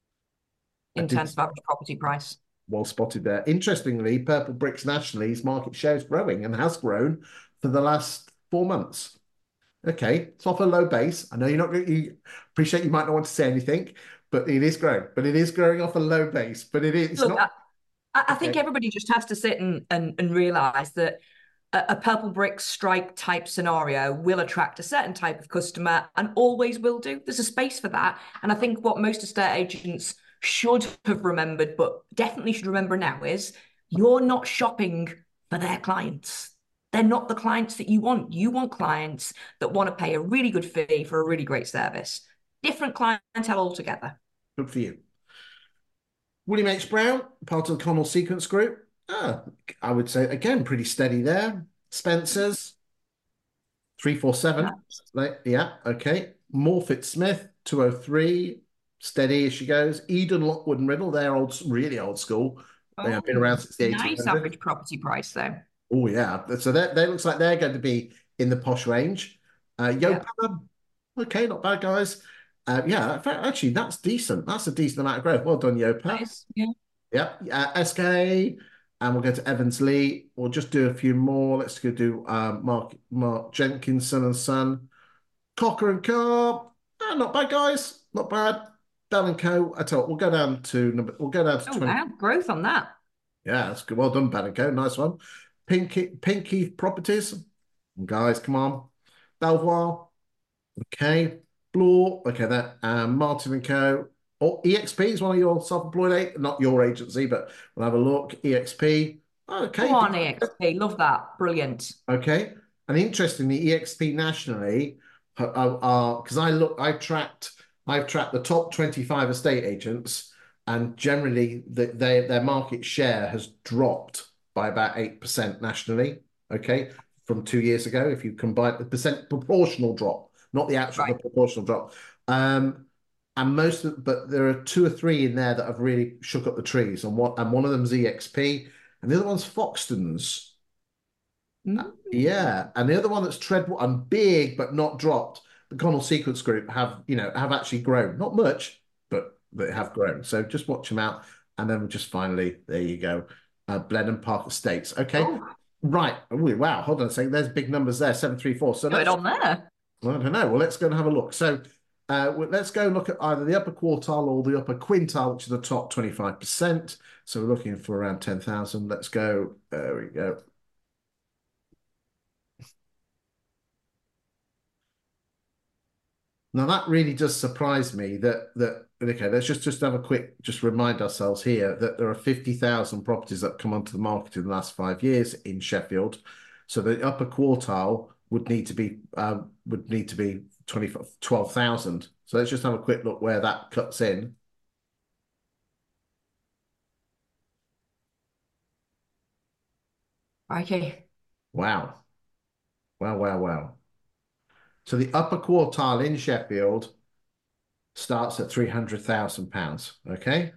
I in did terms of average property price. well spotted there. Interestingly, Purple Bricks nationally's market share is growing and has grown for the last four months. Okay, it's off a low base. I know you're not. You appreciate you might not want to say anything, but it is growing. But it is growing off a low base. But it is. It's Look, not. I, I think Okay. everybody just has to sit and, and, and realize that a, a Purple Bricks Strike type scenario will attract a certain type of customer and always will do. There's a space for that. And I think what most estate agents should have remembered, but definitely should remember now, is you're not shopping for their clients. They're not the clients that you want. You want clients that want to pay a really good fee for a really great service. Different clientele altogether. Good for you. William H. Brown, part of the Connell Sequence Group. Ah, I would say again pretty steady there. Spencer's three four seven. Yeah, okay. Morfitt Smith two oh three. Steady as she goes. Eden, Lockwood, and Riddle. They're old, really old school. They have been Oh, around since the nice eighteen hundreds. average property price though. Oh yeah, so that that looks like they're going to be in the posh range. Uh, Yeah, Yopa, okay, not bad guys. Uh, yeah, in fact, actually, that's decent. That's a decent amount of growth. Well done, Yopa. nice. Yeah. Yeah, uh, S K, and we'll go to Evans Lee. We'll just do a few more. Let's go do um, Mark Mark Jenkinson and Son, Cocker and Co. Ah, not bad guys, not bad. Bell and Co. I tell you what, we'll go down to number. We'll go down to Oh twenty. wow, growth on that. Yeah, that's good. Well done, Bell and Co. Nice one. Pinky Pinky Properties. Guys, come on. Belvoir. Okay. Bloor. Okay, that um, Martin and Co. Or E X P is one of your self-employed, not your agency, but we'll have a look. E X P. Go Okay. on, E X P. Love that. Brilliant. Okay. And interestingly, E X P nationally are because I look, I've tracked, I've tracked the top twenty-five estate agents, and generally the, they, their market share has dropped by about eight percent nationally. Okay. From two years ago, if you combine the percent proportional drop, not the actual, the Right. proportional drop. Um, and most of, but there are two or three in there that have really shook up the trees. And what, and one of them's E X P, and the other one's Foxtons. Mm. Yeah, and the other one that's Treadwell and big but not dropped. The Connell Sequence Group have, you know, have actually grown. Not much, but they have grown. So just watch them out. And then just finally, there you go. Uh, Blenheim Park Estates. Okay. Oh, Right. Oh, wow. Hold on a second. There's big numbers there. seven three four. So got it let's, on there. well, I don't know. Well, let's go and have a look. So uh, well, let's go and look at either the upper quartile or the upper quintile, which is the top twenty-five percent. So we're looking for around ten thousand. Let's go. There we go. Now that really does surprise me that that okay, let's just just have a quick just remind ourselves here that there are fifty thousand properties that come onto the market in the last five years in Sheffield. So the upper quartile would need to be uh, would need to be twenty twelve thousand. So let's just have a quick look where that cuts in. Okay. Wow. Wow, wow, wow. So the upper quartile in Sheffield starts at three hundred thousand pounds. Okay.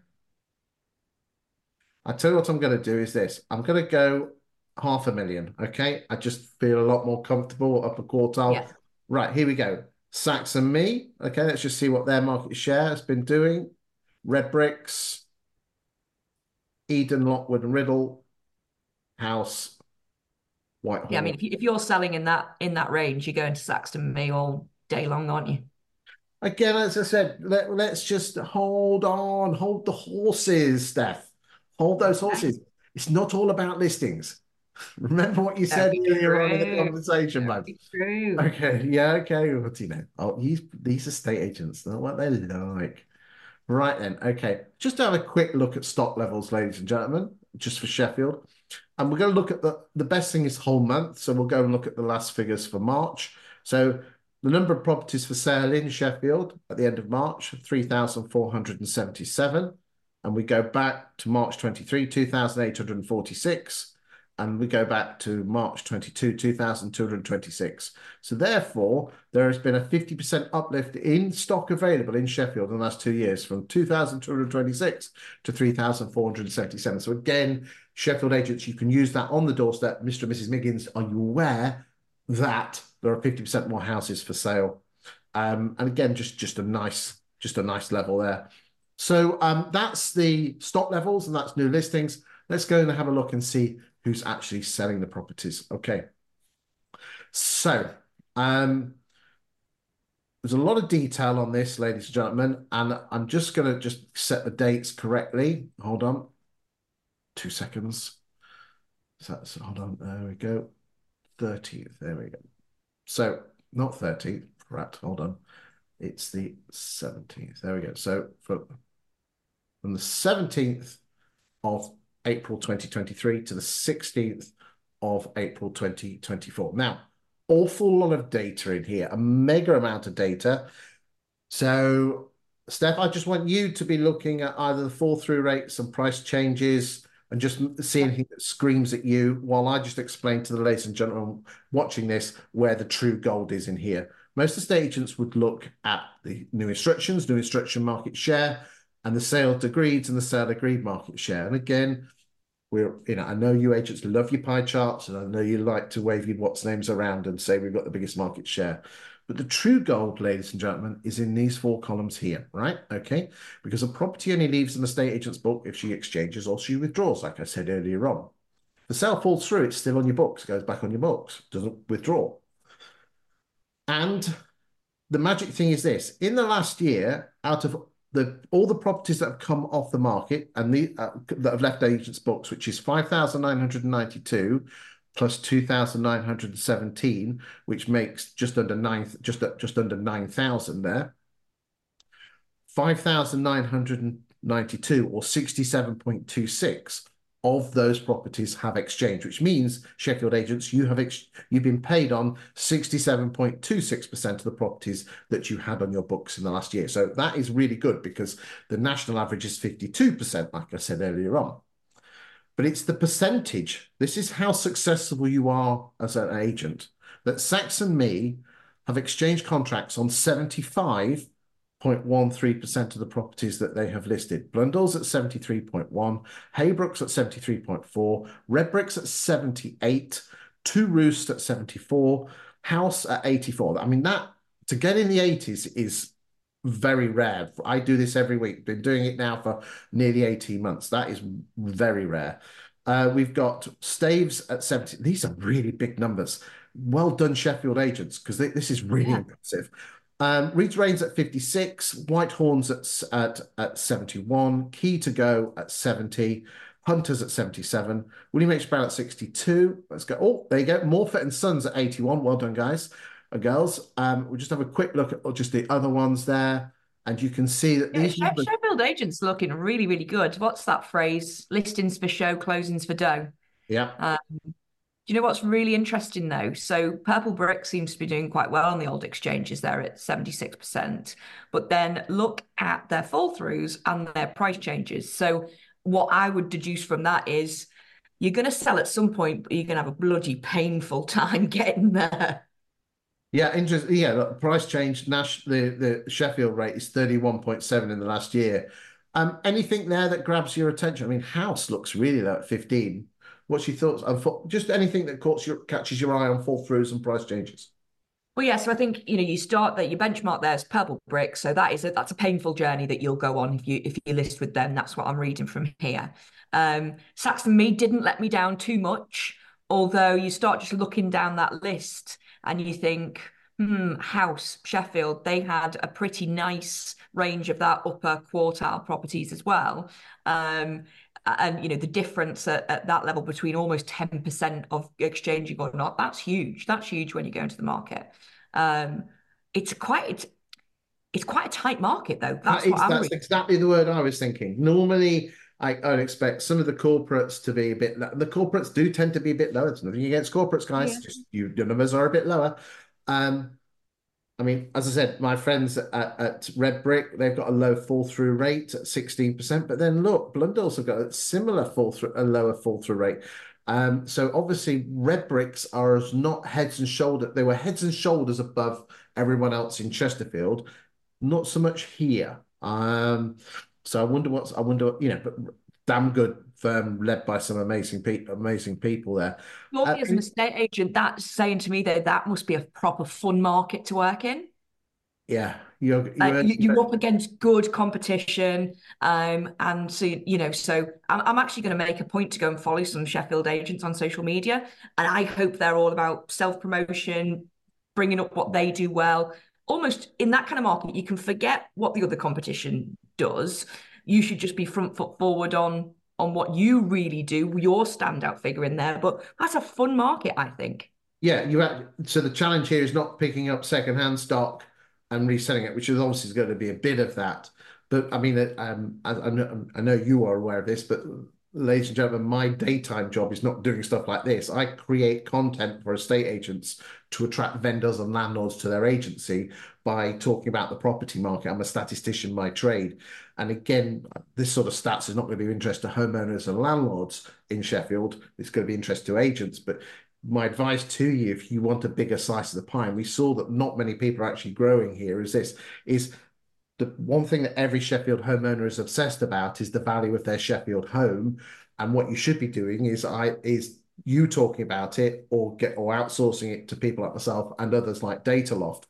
I tell you what I'm going to do is this. I'm going to go half a million. Okay. I just feel a lot more comfortable upper quartile. Yeah. Right. Here we go. Saks and Me. Okay. Let's just see what their market share has been doing. Red Bricks, Eden, Lockwood and Riddle, House, Whitehall. Yeah. I mean, if, you, if you're selling in that in that range, you're going to Saxton Me all day long, aren't you? Again, as I said, let, let's just hold on, hold the horses, Steph. Hold those Okay. horses. It's not all about listings. Remember what you said Very earlier on in the true. conversation, man. Very true. Okay, yeah, okay. What do you know? Oh, these these estate agents, know what they're like. Right then, okay. Just to have a quick look at stock levels, ladies and gentlemen, just for Sheffield. And we're going to look at the the best thing is whole month. So we'll go and look at the last figures for March. So the number of properties for sale in Sheffield at the end of March, three thousand four hundred seventy-seven. And we go back to March twenty-three, two thousand eight hundred forty-six. And we go back to March twenty-two, two thousand two hundred twenty-six. So therefore, there has been a fifty percent uplift in stock available in Sheffield in the last two years from two thousand two hundred twenty-six to three thousand four hundred seventy-seven. So again, Sheffield agents, you can use that on the doorstep. Mister and Missus Miggins, are you aware that there are fifty percent more houses for sale? Um, and again, just, just a nice, just a nice level there. So um, that's the stock levels and that's new listings. Let's go and have a look and see who's actually selling the properties. Okay. So um, there's a lot of detail on this, ladies and gentlemen, and I'm just going to just set the dates correctly. Hold on. Two seconds. So, so hold on. There we go. thirtieth. There we go. So not thirteenth. Right. Hold on. It's the seventeenth. There we go. So for, from the seventeenth of April twenty twenty-three to the sixteenth of April twenty twenty-four. Now, awful lot of data in here, a mega amount of data. So, Steph, I just want you to be looking at either the fall through rates and price changes and just seeing anything that screams at you while I just explain to the ladies and gentlemen watching this where the true gold is in here. Most estate agents would look at the new instructions, new instruction market share, and the sale agreed and the sale agreed market share. And again, we're, you know, I know you agents love your pie charts, and I know you like to wave your what's names around and say we've got the biggest market share. But the true gold, ladies and gentlemen, is in these four columns here, right? Okay, because a property only leaves an estate agent's book if she exchanges or she withdraws, like I said earlier on. If the sale falls through, it's still on your books, it goes back on your books, doesn't withdraw. And the magic thing is this: in the last year, out of the all the properties that have come off the market and the uh, that have left agents' books, which is five thousand nine hundred ninety-two plus two thousand nine hundred seventeen, which makes just under nine, just just under nine thousand there. five thousand nine hundred ninety-two or sixty-seven point two six of those properties have exchanged, which means Sheffield agents, you have ex you've been paid on sixty-seven point two six percent of the properties that you had on your books in the last year. So that is really good because the national average is fifty-two percent, like I said earlier on. But it's the percentage. This is how successful you are as an agent. That Saks and Me have exchanged contracts on seventy-five point one three percent of the properties that they have listed. Blundell's at seventy-three point one, Haybrook's at seventy-three point four, Redbricks at seventy-eight, Two Roost at seventy-four, House at eighty-four. I mean, that to get in the eighties is very rare. I do this every week. Been doing it now for nearly eighteen months. That is very rare. Uh, we've got Staves at seventy. These are really big numbers. Well done, Sheffield agents, because this is really yeah. impressive. Um, Reeds Rains at fifty-six, Whitehorns at, at, at seventy-one, Key to Go at seventy, Hunters at seventy-seven, William H. Brown at sixty-two. Let's go. Oh, there you go. Morfett and Sons at eighty-one. Well done, guys and girls. Um, we'll just have a quick look at just the other ones there. And you can see that yeah, these numbers... Sheffield agents looking really, really good. What's that phrase? Listings for show, closings for dough. Yeah. Um, do you know what's really interesting though? So Purple Brick seems to be doing quite well on the old exchanges there at seventy-six percent. But then look at their fall throughs and their price changes. So what I would deduce from that is you're going to sell at some point, but you're going to have a bloody painful time getting there. Yeah, interesting. Yeah, the price change. Nash, the the Sheffield rate is thirty-one point seven in the last year. Um, anything there that grabs your attention? I mean, House looks really low at fifteen. What's your thoughts on just anything that catches your, catches your eye on fall throughs and price changes? Well, yeah, so I think, you know, you start that, your benchmark there is Purple Brick. So that is a, that's a painful journey that you'll go on if you if you list with them. That's what I'm reading from here. Um, Saks and Me didn't let me down too much, although you start just looking down that list and you think, Hmm, House, Sheffield, they had a pretty nice range of that upper quartile properties as well. Um, and you know, the difference at, at that level between almost ten percent of exchanging or not, that's huge. That's huge when you go into the market. Um, it's quite it's, it's quite a tight market though. That That's what is, I'm that's reading. exactly the word I was thinking. Normally, I, I'd expect some of the corporates to be a bit. The corporates do tend to be a bit lower. There's nothing against corporates, Yeah. guys. Just you, your numbers are a bit lower. Um, I mean, as I said, my friends at, at Red Brick, they've got a low fall through rate at sixteen percent. But then look, Blundell's have got a similar fall through, a lower fall through rate. Um, so obviously, Red Bricks are not heads and shoulders. They were heads and shoulders above everyone else in Chesterfield. Not so much here. Um, so I wonder what's I wonder, you know, but damn good firm led by some amazing people, amazing people there. Uh, Normally, as an estate agent, that's saying to me that that must be a proper fun market to work in. yeah, you're Uh, you're you, you're up against good competition, um, and so you know. So I'm, I'm actually going to make a point to go and follow some Sheffield agents on social media, and I hope they're all about self promotion, bringing up what they do well. Almost in that kind of market, you can forget what the other competition does. You should just be front foot forward on on what you really do, your standout figure in there. But that's a fun market, I think. yeah, you have, so the challenge here is not picking up secondhand stock and reselling it, which is obviously going to be a bit of that. But I mean, uh, um, I, I know, I know you are aware of this, but ladies and gentlemen, my daytime job is not doing stuff like this. I create content for estate agents to attract vendors and landlords to their agency by talking about the property market. I'm a statistician by trade. And again, this sort of stats is not going to be of interest to homeowners and landlords in Sheffield. It's going to be interest to agents. But my advice to you, if you want a bigger slice of the pie, and we saw that not many people are actually growing here, is this, is the one thing that every Sheffield homeowner is obsessed about is the value of their Sheffield home. And what you should be doing is I is you talking about it or get or outsourcing it to people like myself and others like Dataloft,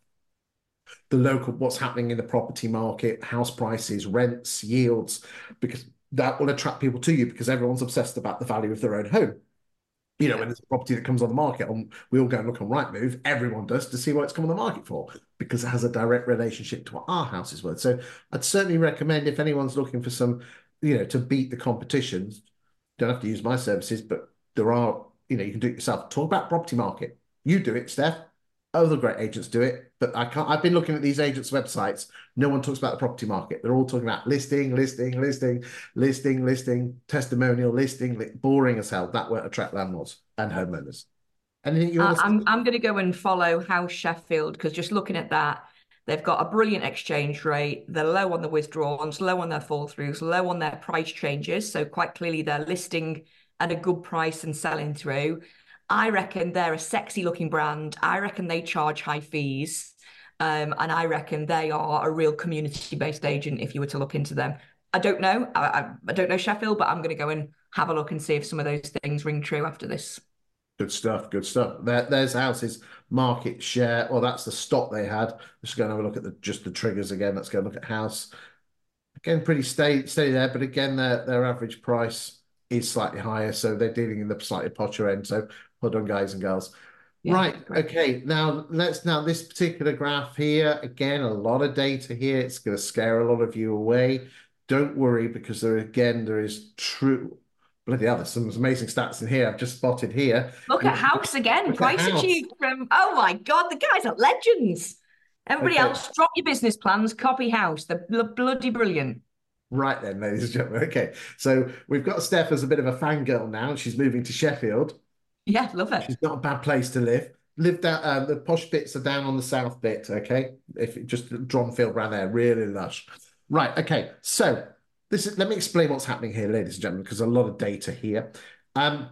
the local what's happening in the property market, house prices, rents, yields, because that will attract people to you because everyone's obsessed about the value of their own home. You know, when Yeah. there's a property that comes on the market, on, we all go and look on Rightmove, everyone does, to see what it's come on the market for, because it has a direct relationship to what our house is worth. So I'd certainly recommend if anyone's looking for some, you know, to beat the competition, don't have to use my services, but there are, you know, you can do it yourself. Talk about property market. You do it, Steph. Other great agents do it, but I can't. I've been looking at these agents' websites. No one talks about the property market. They're all talking about listing, listing, listing, listing, listing, testimonial, listing. Boring as hell. That won't attract landlords and homeowners. Anything you I, want to I'm say? I'm going to go and follow House Sheffield because just looking at that, they've got a brilliant exchange rate. They're low on the withdrawals, low on their fall throughs, low on their price changes. So quite clearly they're listing at a good price and selling through. I reckon they're a sexy looking brand. I reckon they charge high fees. Um, and I reckon they are a real community-based agent if you were to look into them. I don't know. I, I, I don't know Sheffield, but I'm going to go and have a look and see if some of those things ring true after this. Good stuff. Good stuff. There, there's houses market share. Well, that's the stock they had. Just going to have a look at the just the triggers again. Let's go look at house. Again, pretty steady, steady there, but again, their their average price is slightly higher, so they're dealing in the slightly posher end. So hold on, guys and girls. Yeah, Right, great. okay. Now let's now this particular graph here, again, a lot of data here. It's going to scare a lot of you away. Don't worry, because there again, there is true. Bloody hell, there's some amazing stats in here. I've just spotted here. Look at Look, House again, look at price house. achieved from, oh my God, the guys are legends. Everybody Okay, else, drop your business plans, copy House. They're bl bloody brilliant. right then, ladies and gentlemen. Okay, so we've got Steph as a bit of a fangirl now. She's moving to Sheffield. Yeah, love it. Which is not a bad place to live. Live down, uh, the posh bits are down on the south bit, okay? If it, just Dronfield around there, really lush. Right, okay. So this is let me explain what's happening here, ladies and gentlemen, because a lot of data here. Um,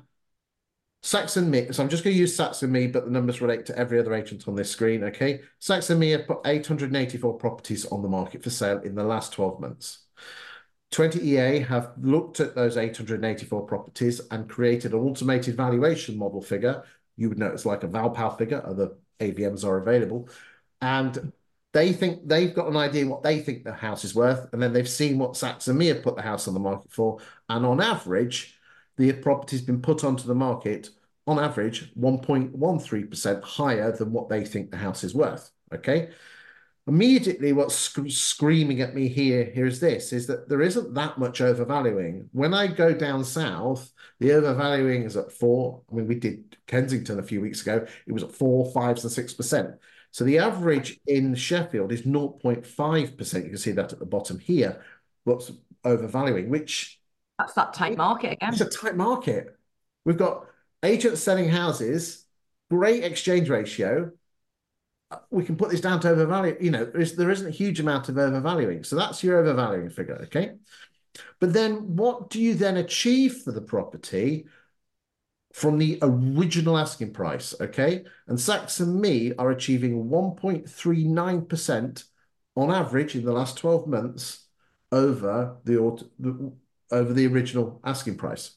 Saxon Me, so I'm just going to use Saxon Me, but the numbers relate to every other agent on this screen, okay? Saxon Me have put eight hundred eighty-four properties on the market for sale in the last twelve months. twenty E A have looked at those eight hundred eighty-four properties and created an automated valuation model figure. You would know it's like a Valpal figure. Other A V Ms are available. And they think they've got an idea what they think the house is worth. And then they've seen what Saks and Mia put the house on the market for. And on average, the property's been put onto the market on average, one point one three percent higher than what they think the house is worth. Okay. Immediately, what's sc screaming at me here, here is this, is that there isn't that much overvaluing. When I go down south, the overvaluing is at four. I mean, we did Kensington a few weeks ago. It was at four, fives, and six percent. So the average in Sheffield is zero point five percent. You can see that at the bottom here. What's overvaluing, which That's that tight market it's again. a tight market. We've got agents selling houses, great exchange ratio. We can put this down to overvalue. You know, there, is, there isn't a huge amount of overvaluing. So that's your overvaluing figure, okay? But then what do you then achieve for the property from the original asking price, okay? And Saks and Me are achieving one point three nine percent on average in the last twelve months over the, the over the original asking price.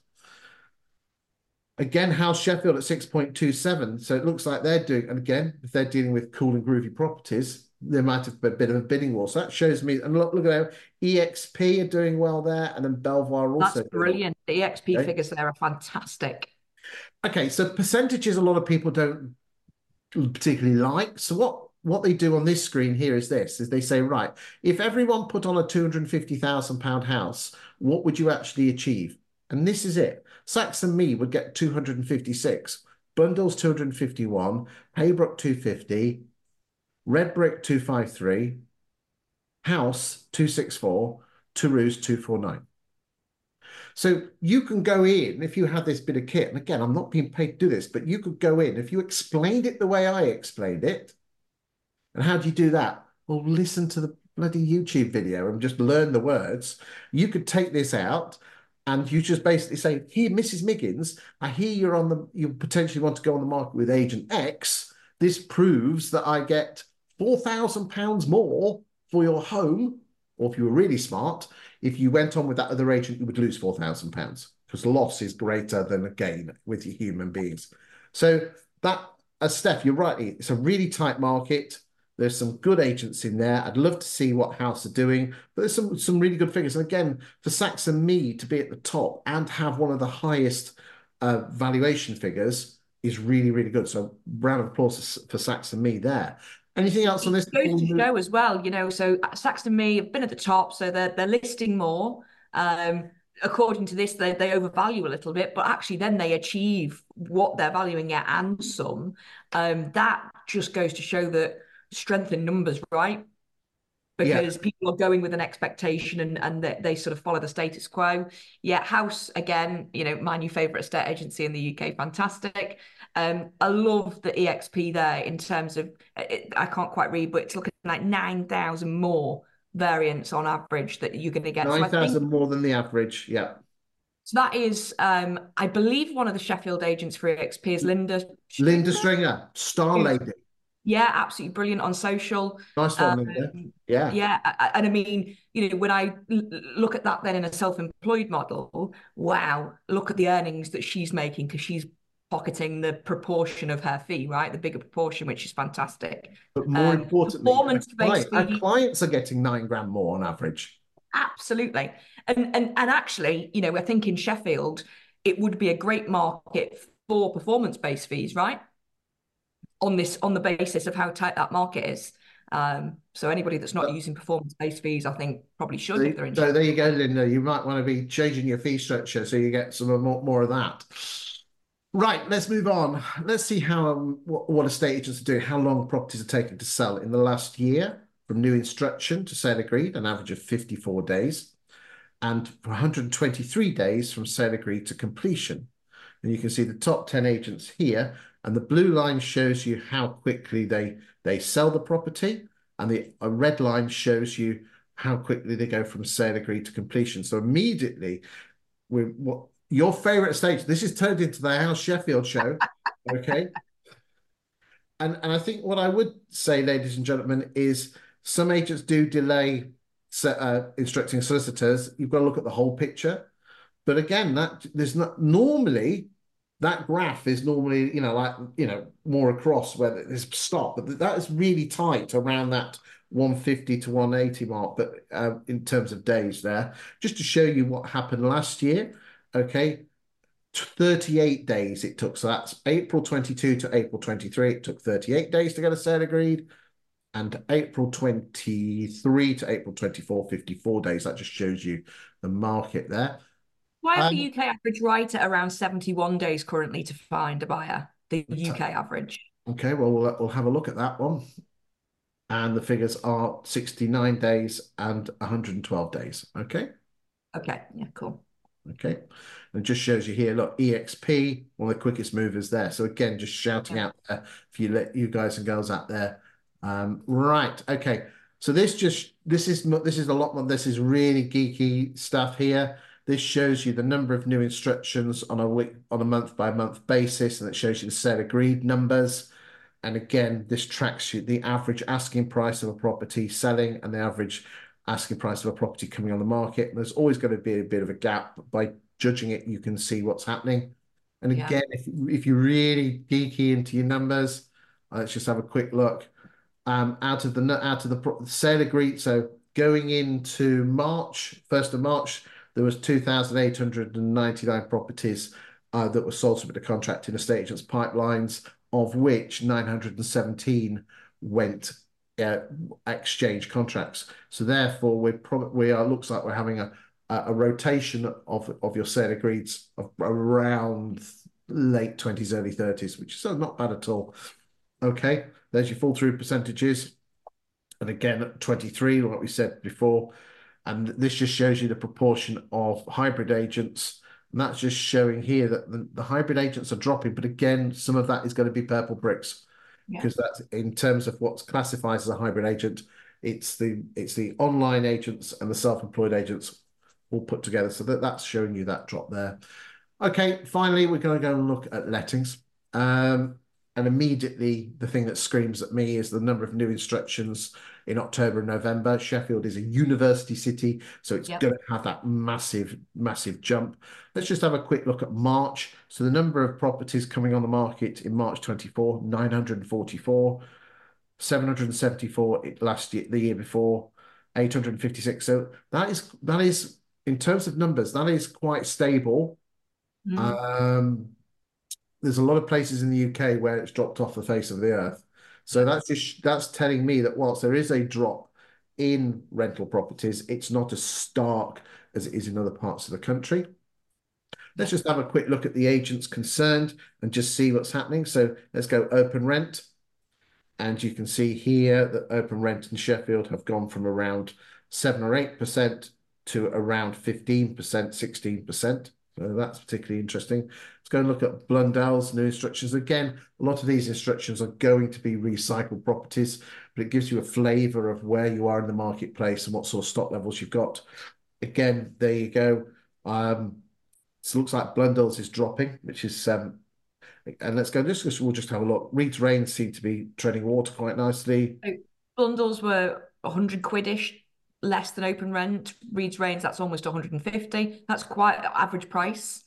Again, House Sheffield at six point two seven. So it looks like they're doing, and again, if they're dealing with cool and groovy properties, there might have been a bit of a bidding war. So that shows me, and look, look at how E X P are doing well there, and then Belvoir also. That's brilliant. The E X P okay. figures there are fantastic. Okay, so percentages a lot of people don't particularly like. So what, what they do on this screen here is this, is they say, right, if everyone put on a two hundred fifty thousand pound house, what would you actually achieve? And this is it. Saks and Me would get two hundred fifty-six, Bundles two hundred fifty-one, Haybrook two hundred fifty, Red Brick two hundred fifty-three, House two hundred sixty-four, Toulouse two hundred forty-nine. So you can go in, if you have this bit of kit, and again, I'm not being paid to do this, but you could go in, if you explained it the way I explained it, and how do you do that? Well, listen to the bloody YouTube video and just learn the words. You could take this out and you just basically say, here, Missus Miggins, I hear you're on the, you potentially want to go on the market with agent X. This proves that I get four thousand pounds more for your home. Or if you were really smart, if you went on with that other agent, you would lose four thousand pounds because loss is greater than a gain with your human beings. So that, as Steph, you're right, it's a really tight market. There's some good agents in there. I'd love to see what House are doing, but there's some, some really good figures. And again, for Saks and Me to be at the top and have one of the highest uh, valuation figures is really, really good. So round of applause for Saks and Me there. Anything else on this? It goes to show as well, you know, so Saks and Me have been at the top, so they're, they're listing more. Um, according to this, they, they overvalue a little bit, but actually then they achieve what they're valuing at and some. Um, that just goes to show that strength in numbers, right? Because yeah. people are going with an expectation and, and they, they sort of follow the status quo. Yeah, House, again, you know, my new favourite estate agency in the U K, fantastic. Um, I love the E X P there in terms of, it, I can't quite read, but it's looking like nine thousand more variants on average that you're going to get. nine thousand so more than the average, yeah. So that is, um, I believe one of the Sheffield agents for E X P is Linda. Linda Stringer, star lady. Yeah, absolutely brilliant on social. Nice one, um, Linda. Yeah. Yeah. And I mean, you know, when I look at that then in a self-employed model, wow, look at the earnings that she's making because she's pocketing the proportion of her fee, right? The bigger proportion, which is fantastic. But more um, importantly, our, client, our clients are getting nine grand more on average. Absolutely. And, and, and actually, you know, I think in Sheffield, it would be a great market for performance-based fees, right? On this, on the basis of how tight that market is. Um, so anybody that's not but, using performance-based fees, I think probably should. So, if they're interested. So there you go, Linda. You might want to be changing your fee structure so you get some more, more of that. Right, let's move on. Let's see how um, what, what estate agents are doing, how long properties are taking to sell in the last year from new instruction to sale agreed, an average of fifty-four days, and one hundred twenty-three days from sale agreed to completion. And you can see the top ten agents here, and the blue line shows you how quickly they, they sell the property, and the a red line shows you how quickly they go from sale agreed to completion. So immediately, we're, what, your favourite stage, this is turned into the House Sheffield show, okay? And, and I think what I would say, ladies and gentlemen, is some agents do delay uh, instructing solicitors. You've got to look at the whole picture. But again, that there's not normally... that graph is normally, you know, like, you know, more across where there's stop, but that is really tight around that one fifty to one eighty mark, but uh, in terms of days there, just to show you what happened last year, okay? thirty-eight days it took. So that's April twenty-two to April twenty-three. It took thirty-eight days to get a sale agreed. And April twenty-three to April twenty-four, fifty-four days. That just shows you the market there. Why is the Um, U K average right at around seventy-one days currently to find a buyer? The U K average. okay, well, we'll we'll have a look at that one. And the figures are sixty-nine days and one hundred twelve days. Okay. Okay, yeah, cool. Okay. And it just shows you here, look, E X P, one of the quickest movers there. So again, just shouting Yeah. out there for you, let you guys and girls out there. Um, right. Okay. So this just this is this is a lot more. This is really geeky stuff here. This shows you the number of new instructions on a week on a month by month basis, and it shows you the sale agreed numbers. And again, this tracks you the average asking price of a property selling and the average asking price of a property coming on the market. And there's always going to be a bit of a gap. By judging it, you can see what's happening. And Yeah. again, if, if you're really geeky into your numbers, uh, let's just have a quick look. Um, out of the out of the sale agreed, so going into March, first of March, there was two thousand eight hundred ninety-nine properties uh, that were sold subject to contract in estate agents' pipelines, of which nine hundred seventeen went uh, exchange contracts. So therefore, we're probably we are looks like we're having a a rotation of of your sale agreeds of around late twenties, early thirties, which is not bad at all. Okay, there's your fall through percentages. And again, at twenty-three, like we said before, and this just shows you the proportion of hybrid agents. And that's just showing here that the, the hybrid agents are dropping. But again, some of that is going to be purple bricks Yeah. because that's in terms of what's classified as a hybrid agent. It's the it's the online agents and the self-employed agents all put together. So that, that's showing you that drop there. Okay, finally, we're going to go and look at lettings. Um, and immediately, the thing that screams at me is the number of new instructions in October and November. Sheffield is a university city, so it's Yep. going to have that massive, massive jump. Let's just have a quick look at March. So the number of properties coming on the market in March twenty-four, nine hundred forty-four, seven hundred seventy-four last year, the year before, eight hundred fifty-six. So that is that is in terms of numbers, that is quite stable. Mm. Um, there's a lot of places in the U K where it's dropped off the face of the earth. So that's just that's telling me that whilst there is a drop in rental properties, it's not as stark as it is in other parts of the country. Let's just have a quick look at the agents concerned and just see what's happening. So let's go open rent. And you can see here that open rent in Sheffield have gone from around seven or eight percent to around fifteen percent, sixteen percent. So that's particularly interesting. Let's go and look at Blundell's new instructions. Again, a lot of these instructions are going to be recycled properties, but it gives you a flavour of where you are in the marketplace and what sort of stock levels you've got. Again, there you go. Um, so it looks like Blundell's is dropping, which is um, and let's go. Just we'll just have a look. Reed's Rains seem to be treading water quite nicely. So bundles were one hundred quidish less than open rent. Reed's Rains, that's almost one hundred fifty. That's quite average price.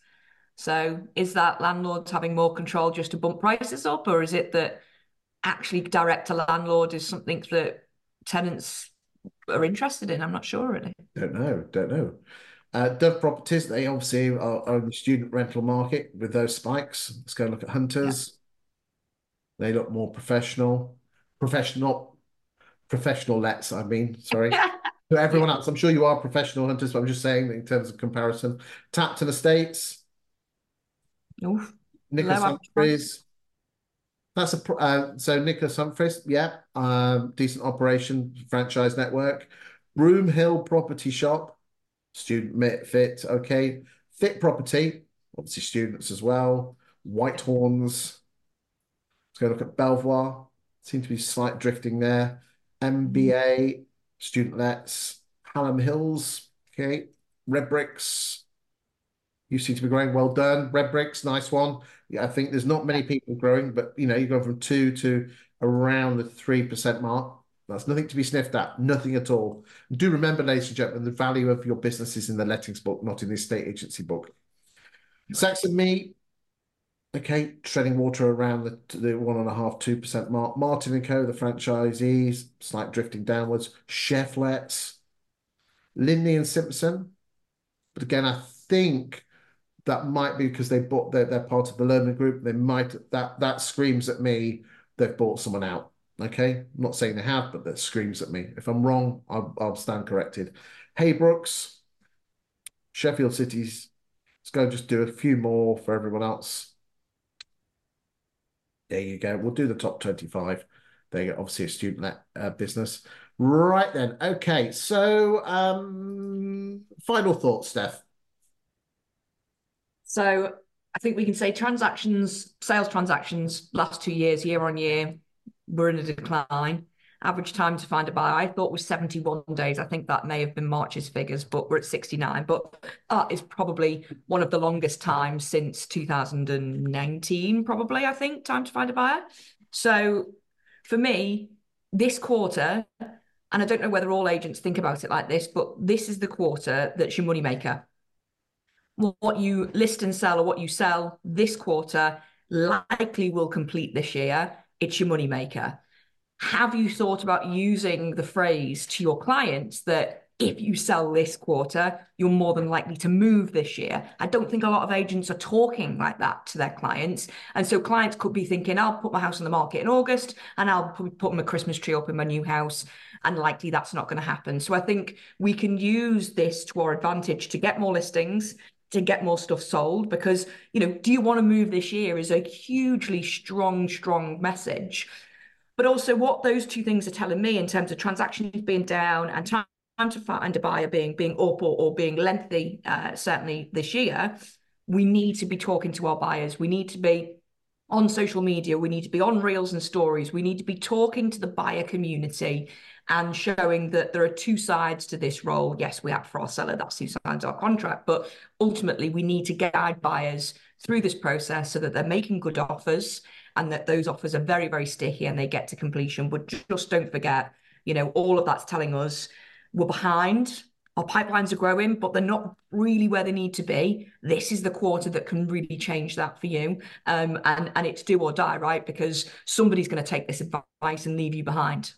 So is that landlords having more control just to bump prices up, or is it that actually direct to landlord is something that tenants are interested in? I'm not sure really. Don't know. Don't know. Uh, Dove Properties, they obviously are on the student rental market with those spikes. Let's go and look at Hunters. Yeah. They look more professional. Professional, professional lets, I mean, sorry. To everyone else, I'm sure you are professional hunters, but I'm just saying in terms of comparison. Tapton Estates. Oof. Nicholas Humphreys. That's a uh, so Nicholas Humphreys, yeah, um, decent operation, franchise network. Broomhill Property Shop, student fit, okay. Fit Property, obviously students as well. Whitehorns. Let's go look at Belvoir. Seem to be slight drifting there. M B A, student lets. Hallam Hills, okay. Red Bricks. You seem to be growing. Well done. Red Bricks, nice one. Yeah, I think there's not many people growing, but you know, you go from two to around the three percent mark. That's nothing to be sniffed at. Nothing at all. Do remember, ladies and gentlemen, the value of your business is in the lettings book, not in the estate agency book. Saxon Me, okay, treading water around the, the one and a half, two percent mark. Martin and Co, the franchisees, slight drifting downwards. Chef Lets, Linley and Simpson. But again, I think that might be because they bought they're, they're part of the Lerman Group. They might that that screams at me they've bought someone out. Okay, I'm not saying they have, but that screams at me. If I'm wrong, I'll, I'll stand corrected. Haybrooks, Sheffield City's. Let's go just do a few more for everyone else. There you go. We'll do the top twenty-five. There you go. Obviously a student uh, business. Right then. Okay. So um, final thoughts, Steph. So I think we can say transactions, sales transactions, last two years, year on year, we're in a decline. Average time to find a buyer, I thought was seventy-one days. I think that may have been March's figures, but we're at sixty-nine. But that is probably one of the longest times since two thousand nineteen, probably, I think, time to find a buyer. So for me, this quarter, and I don't know whether all agents think about it like this, but this is the quarter that's your money maker. What you list and sell or what you sell this quarter likely will complete this year. It's your money maker. Have you thought about using the phrase to your clients that if you sell this quarter, you're more than likely to move this year? I don't think a lot of agents are talking like that to their clients. And so clients could be thinking, I'll put my house on the market in August and I'll put my Christmas tree up in my new house. And likely that's not going to happen. So I think we can use this to our advantage to get more listings, to get more stuff sold, because, you know, do you want to move this year is a hugely strong, strong message. But also what those two things are telling me in terms of transactions being down and time to find a buyer being being up or, or being lengthy, uh, certainly this year, we need to be talking to our buyers. We need to be on social media. We need to be on reels and stories. We need to be talking to the buyer community and showing that there are two sides to this role. Yes, we act for our seller, that's who signs our contract, but ultimately we need to guide buyers through this process so that they're making good offers and that those offers are very, very sticky and they get to completion. But just don't forget, you know, all of that's telling us we're behind. Our pipelines are growing, but they're not really where they need to be. This is the quarter that can really change that for you. Um, and, and it's do or die, right? Because somebody's going to take this advice and leave you behind.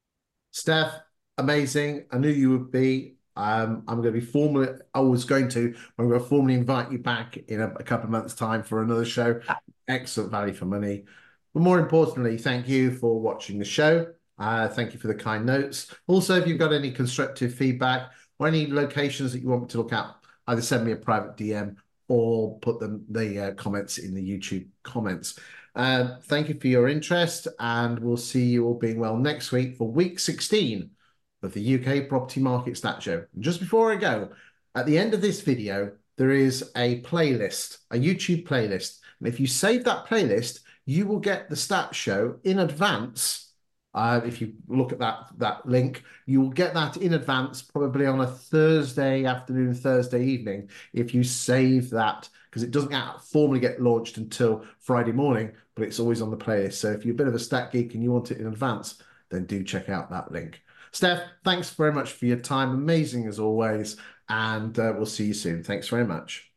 Steph, amazing. I knew you would be. Um, I'm going to be formally, I was going to, I'm going to formally invite you back in a, a couple of months' time for another show. Excellent value for money. But more importantly, thank you for watching the show. Uh, thank you for the kind notes. Also, if you've got any constructive feedback or any locations that you want me to look at, either send me a private D M or put them the uh, comments in the YouTube comments. Uh, thank you for your interest, and we'll see you all being well next week for week sixteen of the U K Property Market Stat Show. And just before I go, at the end of this video, there is a playlist, a YouTube playlist. And if you save that playlist, you will get the Stat Show in advance. Uh, if you look at that, that link, you will get that in advance, probably on a Thursday afternoon, Thursday evening, if you save that, because it doesn't get, formally get launched until Friday morning, but it's always on the playlist. So if you're a bit of a stat geek and you want it in advance, then do check out that link. Steph, thanks very much for your time. Amazing as always. And uh, we'll see you soon. Thanks very much.